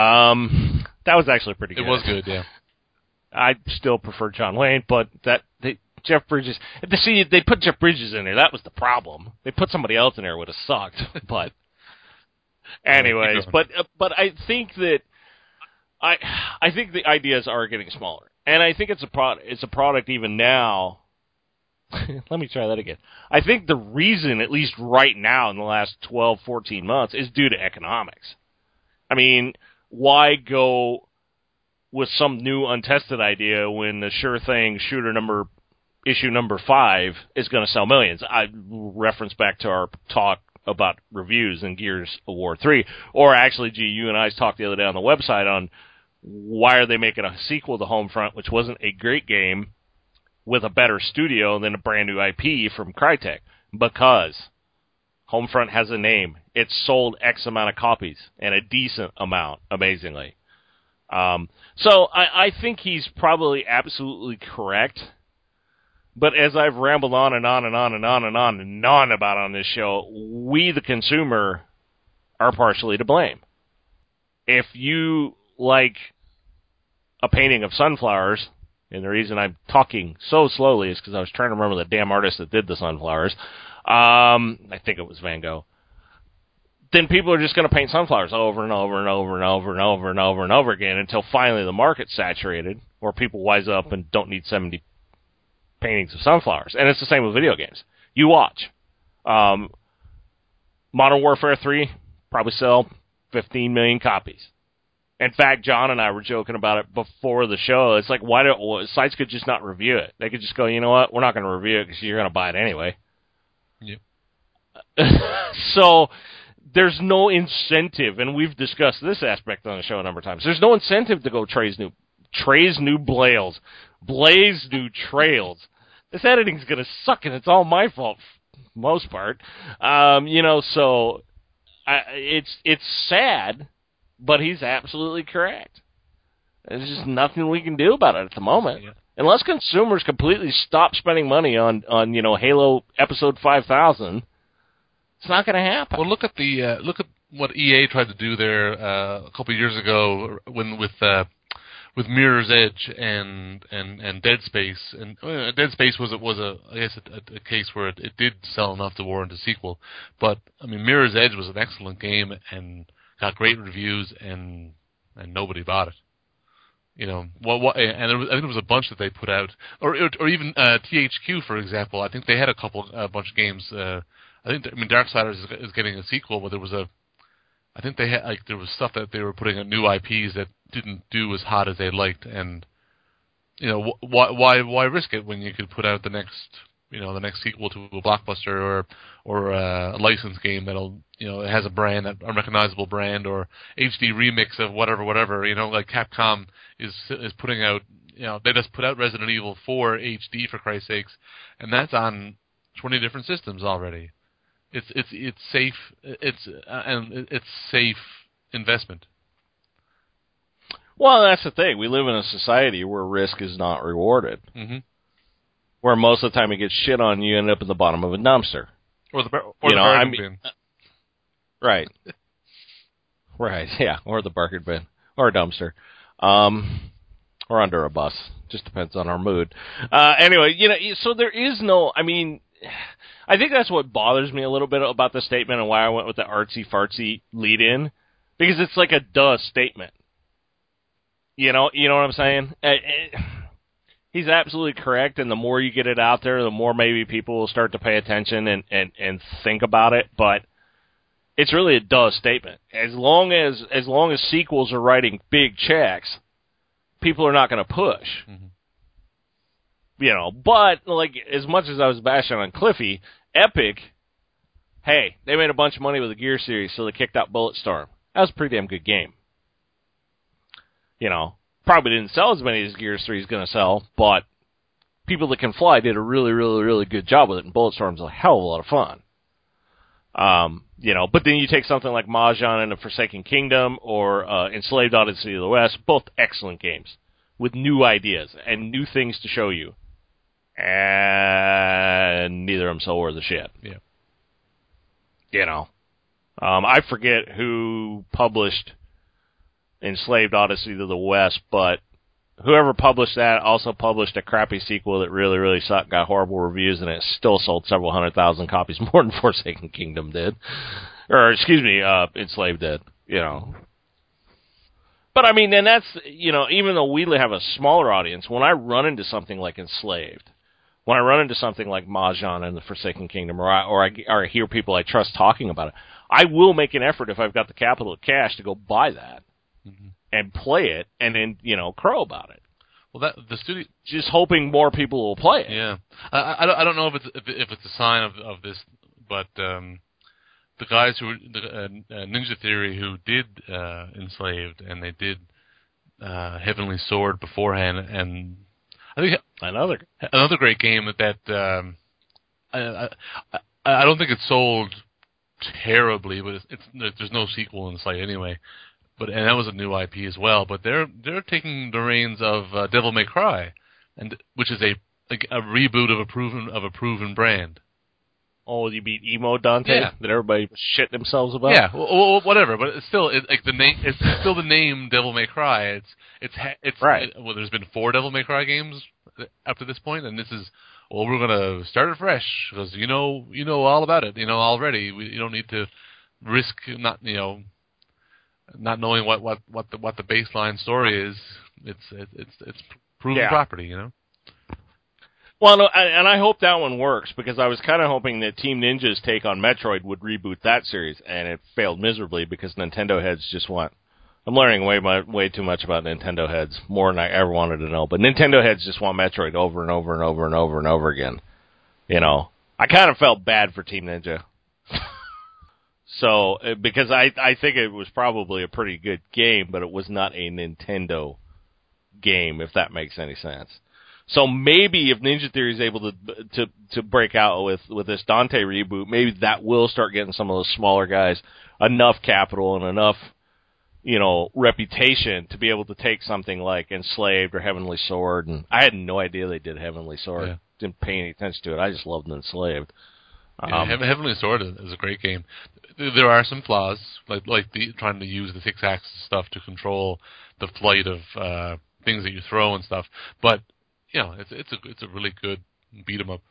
Um, that was actually pretty good. It was good, yeah. I still prefer John Wayne, but that they, Jeff Bridges. See, they put Jeff Bridges in there. That was the problem. They put somebody else in there, it would have sucked. But, anyways, but but I think that I I think the ideas are getting smaller, and I think it's a pro- it's a product even now. Let me try that again. I think the reason, at least right now in the last twelve, fourteen months, is due to economics. I mean, why go with some new untested idea when the sure thing shooter number, issue number five is going to sell millions? I reference back to our talk about reviews in Gears of War three. Or actually, gee, you and I talked the other day on the website on why are they making a sequel to Homefront, which wasn't a great game, with a better studio than a brand new I P from Crytek. Because Homefront has a name. It's sold X amount of copies, and a decent amount, amazingly. Um, so I, I think he's probably absolutely correct. But as I've rambled on and on and on and on and on and on about on this show, we, the consumer, are partially to blame. If you like a painting of sunflowers, and the reason I'm talking so slowly is because I was trying to remember the damn artist that did the sunflowers. Um, I think it was Van Gogh. Then people are just going to paint sunflowers over and over and over and over and over and over and over again until finally the market's saturated, or people wise up and don't need seventy paintings of sunflowers. And it's the same with video games. You watch. Um, Modern Warfare three probably sell fifteen million copies. In fact, John and I were joking about it before the show. It's like, why don't well, sites could just not review it? They could just go, you know what, we're not going to review it because you're going to buy it anyway. Yep. So there's no incentive, and we've discussed this aspect on the show a number of times. There's no incentive to go Trey's new, Trey's new Blails, Blaze new Trails. This editing's going to suck, and it's all my fault, for the most part. Um, you know, so I, it's it's sad. But he's absolutely correct. There's just nothing we can do about it at the moment. Yeah. Unless consumers completely stop spending money on, on you know, Halo Episode five thousand, it's not going to happen. Well, look at the uh, look at what E A tried to do there uh, a couple of years ago when with uh, with Mirror's Edge and and, and Dead Space, and uh, Dead Space was was a I guess a, a case where it, it did sell enough to warrant a sequel. But I mean, Mirror's Edge was an excellent game and got great reviews, and and nobody bought it. You know, what, what, and there was, I think there was a bunch that they put out, or or even uh, T H Q, for example. I think they had a couple, a bunch of games. Uh, I think, I mean, Darksiders is, is getting a sequel, but there was a, I think they had like there was stuff that they were putting out new I Ps that didn't do as hot as they liked, and you know, wh- why why why risk it when you could put out the next, you know, the next sequel to a blockbuster or or uh, a licensed game that'll, you know, it has a brand, a recognizable brand, or H D remix of whatever, whatever. You know, like Capcom is is putting out, you know, they just put out Resident Evil four H D for Christ's sakes, and that's on twenty different systems already. It's it's it's safe. It's uh, and it's safe investment. Well, that's the thing. We live in a society where risk is not rewarded. Mm-hmm. Where most of the time it gets shit on, you end up at the bottom of a dumpster. Or the, or you the know, bargain I mean, bin. Right. Right, yeah. Or the bargain bin. Or a dumpster. Um, or under a bus. Just depends on our mood. Uh, anyway, you know, so there is no, I mean, I think that's what bothers me a little bit about the statement and why I went with the artsy-fartsy lead-in. Because it's like a duh statement. You know, you know what I'm saying? It, it, he's absolutely correct, and the more you get it out there, the more maybe people will start to pay attention and, and, and think about it, but it's really a duh statement. As long as as long as sequels are writing big checks, people are not going to push. Mm-hmm. You know, but, like, as much as I was bashing on Cliffy, Epic, hey, they made a bunch of money with the Gear series, so they kicked out Bulletstorm. That was a pretty damn good game. You know, probably didn't sell as many as Gears three is going to sell, but People That Can Fly did a really, really, really good job with it, and Bulletstorm's a hell of a lot of fun. Um, you know, but then you take something like Mahjong and the Forsaken Kingdom or uh, Enslaved Odyssey of the West, both excellent games with new ideas and new things to show you. And neither of them sell worth a shit. Yeah. You know. Um, I forget who published Enslaved Odyssey to the West, but whoever published that also published a crappy sequel that really, really sucked, got horrible reviews, and it still sold several hundred thousand copies more than Forsaken Kingdom did. Or, excuse me, uh, Enslaved did, you know. But, I mean, and that's, you know, even though we have a smaller audience, when I run into something like Enslaved, when I run into something like Mahjong and the Forsaken Kingdom, or I, or I, or I hear people I trust talking about it, I will make an effort if I've got the capital of cash to go buy that. Mm-hmm. And play it, and then, you know, crow about it. Well, that the studio just hoping more people will play it. Yeah, I, I, don't, I don't know if it's if, if it's a sign of of this, but um, the guys who the uh, Ninja Theory who did uh, Enslaved and they did uh, Heavenly Sword beforehand, and I think another another great game that that um, I, I I don't think it sold terribly, but it's, it's there's no sequel in sight anyway. But and that was a new I P as well. But they're they're taking the reins of uh, Devil May Cry, and which is a, a a reboot of a proven of a proven brand. Oh, you beat Emo Dante yeah. that everybody shit themselves about? Yeah, well, well, whatever. But it's still it, like the name. It's still the name Devil May Cry. It's it's it's right. It, well, there's been four Devil May Cry games up to this point, and this is well, we're gonna start it fresh because you know you know all about it. You know already. We, you don't need to risk not you know. Not knowing what, what, what the what the baseline story is, it's it's it's proven yeah. property, you know. Well, no, and I hope that one works because I was kind of hoping that Team Ninja's take on Metroid would reboot that series, and it failed miserably because Nintendo heads just want. I'm learning way my, way too much about Nintendo heads, more than I ever wanted to know. But Nintendo heads just want Metroid over and over and over and over and over again. You know, I kind of felt bad for Team Ninja. So, because I, I think it was probably a pretty good game, but it was not a Nintendo game, if that makes any sense. So maybe if Ninja Theory is able to to to break out with, with this Dante reboot, maybe that will start getting some of those smaller guys enough capital and enough, you know, reputation to be able to take something like Enslaved or Heavenly Sword. And I had no idea they did Heavenly Sword. Yeah. Didn't pay any attention to it. I just loved Enslaved. Yeah, um, Heavenly Sword is a great game. There are some flaws, like like the, trying to use the six-axis stuff to control the flight of uh, things that you throw and stuff. But you know, it's it's a it's a really good beat 'em up.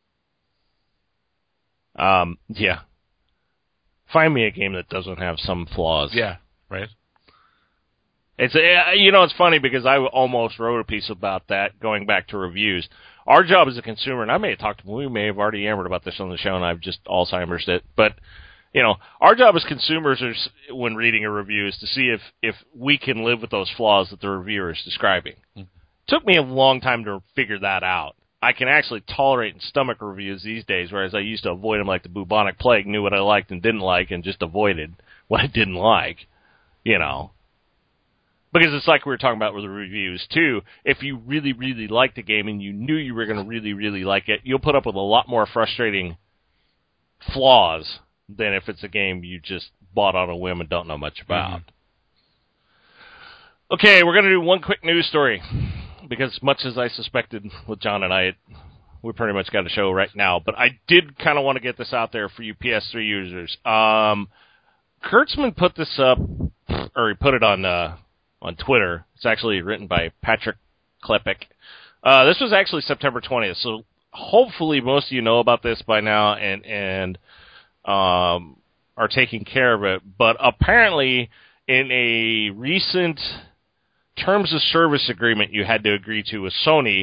Um, yeah. Find me a game that doesn't have some flaws. Yeah, right. It's uh, you know, it's funny because I almost wrote a piece about that going back to reviews. Our job as a consumer, and I may have talked to, we may have already yammered about this on the show, and I've just Alzheimer's it, but you know, our job as consumers is, when reading a review, is to see if, if we can live with those flaws that the reviewer is describing. Mm-hmm. Took me a long time to figure that out. I can actually tolerate and stomach reviews these days, whereas I used to avoid them like the bubonic plague, knew what I liked and didn't like, and just avoided what I didn't like, you know. Because it's like we were talking about with the reviews, too. If you really, really liked the game and you knew you were going to really, really like it, you'll put up with a lot more frustrating flaws than if it's a game you just bought on a whim and don't know much about. Mm-hmm. Okay, we're going to do one quick news story, because much as I suspected with John and I, it, we pretty much got a show right now, but I did kind of want to get this out there for you P S three users. Um, Kurtzman put this up, or he put it on uh, on Twitter. It's actually written by Patrick Klepek. Uh, this was actually September twentieth, so hopefully most of you know about this by now and and um, are taking care of it. But apparently, in a recent terms of service agreement you had to agree to with Sony,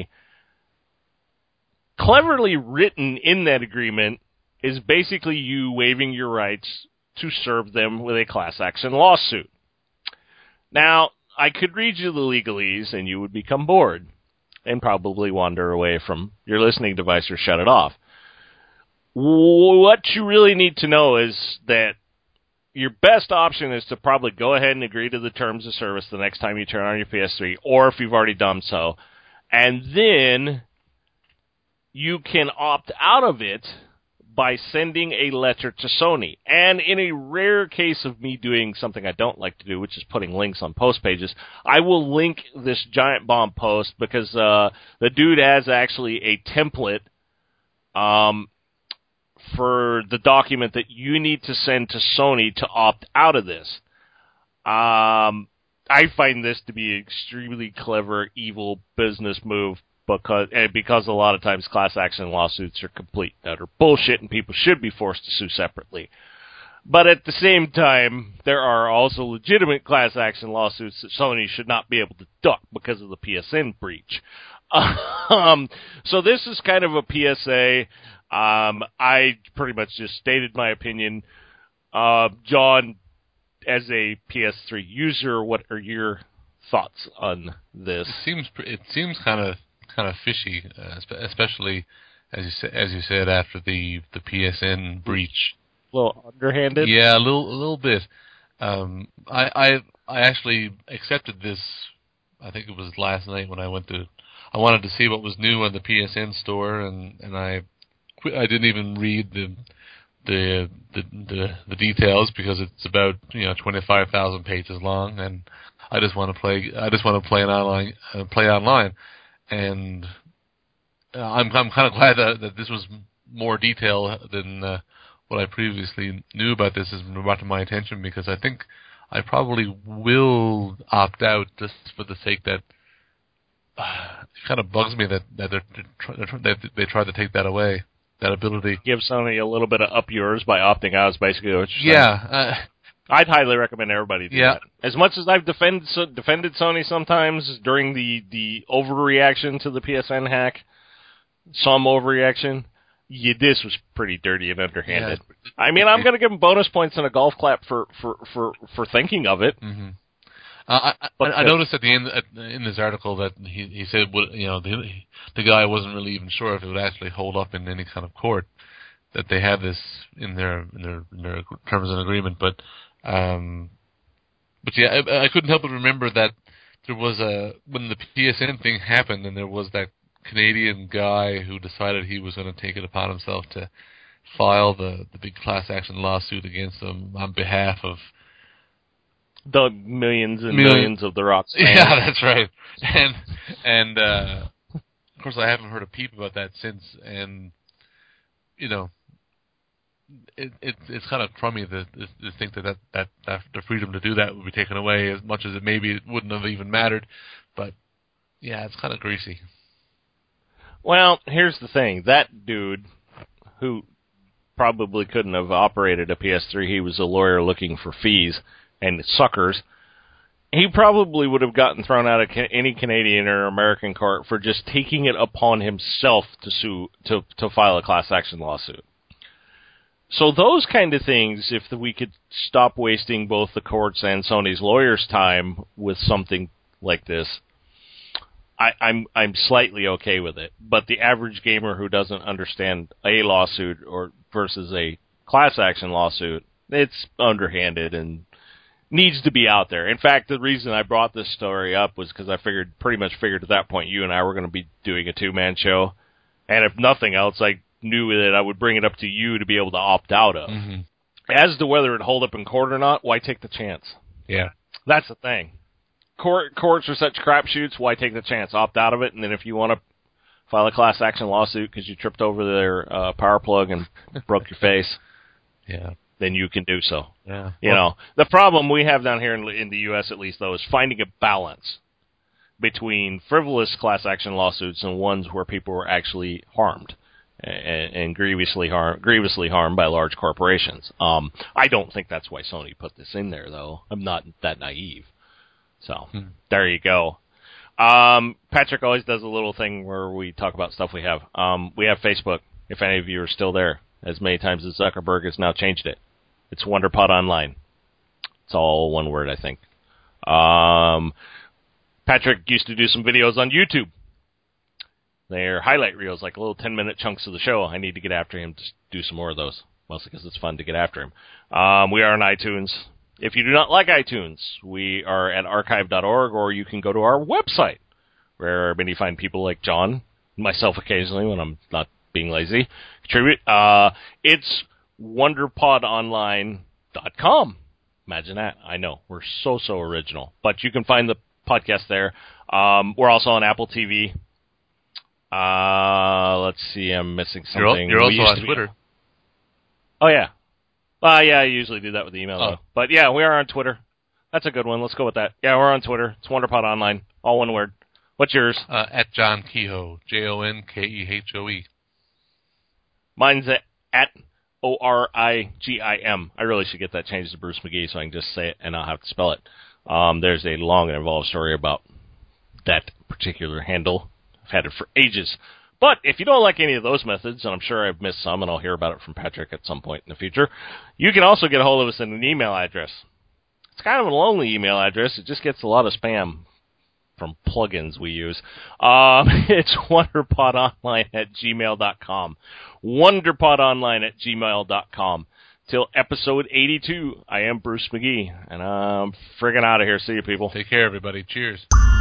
cleverly written in that agreement is basically you waiving your rights to serve them with a class action lawsuit. Now, I could read you the legalese and you would become bored and probably wander away from your listening device or shut it off. What you really need to know is that your best option is to probably go ahead and agree to the terms of service the next time you turn on your P S three, or if you've already done so. And then you can opt out of it by sending a letter to Sony. And in a rare case of me doing something I don't like to do, which is putting links on post pages, I will link this Giant Bomb post because uh, the dude has actually a template um, for the document that you need to send to Sony to opt out of this. Um, I find this to be an extremely clever, evil business move because and because a lot of times class action lawsuits are complete utter bullshit and people should be forced to sue separately. But at the same time, there are also legitimate class action lawsuits that Sony should not be able to duck because of the P S N breach. Um, so this is kind of a P S A. Um, I pretty much just stated my opinion. Uh, John, as a P S three user, what are your thoughts on this? It seems it seems kind of kind of fishy, uh, especially as you said, as you said after the, the P S N breach. A little underhanded. Yeah, a little a little bit. Um, I I I actually accepted this. I think it was last night when I went to. I wanted to see what was new on the P S N store, and, and I I didn't even read the the the the, the details because it's about you know twenty-five thousand pages long, and I just want to play. I just want to play an online uh, play online, and uh, I'm I'm kind of glad that, that this was more detail than uh, what I previously knew about this has been brought to my attention, because I think I probably will opt out just for the sake that. It kind of bugs me that that they're, they're, they're, they tried to take that away, that ability. Give Sony a little bit of up yours by opting out is basically what you're saying. Yeah. Uh, I'd highly recommend everybody do yeah. that. As much as I've defended so, defended Sony sometimes during the, the overreaction to the P S N hack, some overreaction, yeah, this was pretty dirty and underhanded. Yeah. I mean, I'm going to give them bonus points and a golf clap for, for, for, for thinking of it. Mm-hmm. Uh, I, I, I noticed at the end at, in this article that he he said you know the the guy wasn't really even sure if it would actually hold up in any kind of court, that they have this in their in their, in their terms and agreement. But um, but yeah, I, I couldn't help but remember that there was a when the P S N thing happened, and there was that Canadian guy who decided he was going to take it upon himself to file the the big class action lawsuit against them on behalf of. The millions and Million. millions of the Rocks fans. Yeah, that's right. And and uh, of course, I haven't heard a peep about that since. And you know, it, it it's kind of crummy to, to think that, that that that the freedom to do that would be taken away, as much as it maybe it wouldn't have even mattered. But Yeah, it's kind of greasy. Well, here's the thing. That dude, who probably couldn't have operated a P S three, he was a lawyer looking for fees and suckers, he probably would have gotten thrown out of any Canadian or American court for just taking it upon himself to sue to to file a class action lawsuit. So those kind of things, if we could stop wasting both the courts and Sony's lawyers' time with something like this, I, I'm I'm slightly okay with it. But the average gamer who doesn't understand a lawsuit or versus a class action lawsuit, it's underhanded and needs to be out there. In fact, the reason I brought this story up was because I figured, pretty much figured at that point, you and I were going to be doing a two-man show. And if nothing else, I knew that I would bring it up to you to be able to opt out of. Mm-hmm. As to whether it'd hold up in court or not, why take the chance? Yeah. That's the thing. Court, courts are such crapshoots, why take the chance? Opt out of it, and then if you want to file a class action lawsuit because you tripped over their uh, power plug and broke your face, yeah, then you can do so. Yeah. You know, the problem we have down here in, in the U S at least, though, is finding a balance between frivolous class action lawsuits and ones where people were actually harmed and, and grievously harmed, grievously harmed by large corporations. Um, I don't think that's why Sony put this in there, though. I'm not that naive. So, hmm. there you go. Um, Patrick always does a little thing where we talk about stuff we have. Um, we have Facebook, if any of you are still there, as many times as Zuckerberg has now changed it. It's WonderPod Online. It's all one word, I think. Um, Patrick used to do some videos on YouTube. They're highlight reels, like little ten-minute chunks of the show. I need to get after him to do some more of those, mostly because it's fun to get after him. Um, we are on iTunes. If you do not like iTunes, we are at archive dot org, or you can go to our website, where many find people like John, myself occasionally when I'm not being lazy, contribute. Uh, it's wonder pod online dot com. Imagine that. I know. We're so, so original. But you can find the podcast there. Um, we're also on Apple T V. Uh, let's see. I'm missing something. You're, you're also on Twitter. Be... Oh, yeah. Uh, yeah, I usually do that with email, oh. though. But, yeah, we are on Twitter. That's a good one. Let's go with that. Yeah, we're on Twitter. It's WonderPod Online. All one word. What's yours? Uh, at John Kehoe. J O N K E H O E. Mine's at, at O R I G I M. I really should get that changed to Bruce McGee so I can just say it and not have to spell it. Um, there's a long and involved story about that particular handle. I've had it for ages. But if you don't like any of those methods, and I'm sure I've missed some, and I'll hear about it from Patrick at some point in the future, you can also get a hold of us in an email address. It's kind of a lonely email address. It just gets a lot of spam from plugins we use. Um, it's wonderpodonline at gmail dot com. wonderpodonline at gmail dot com. Till episode eighty-two, I am Bruce McGee, and I'm friggin' out of here. See you, people. Take care, everybody. Cheers.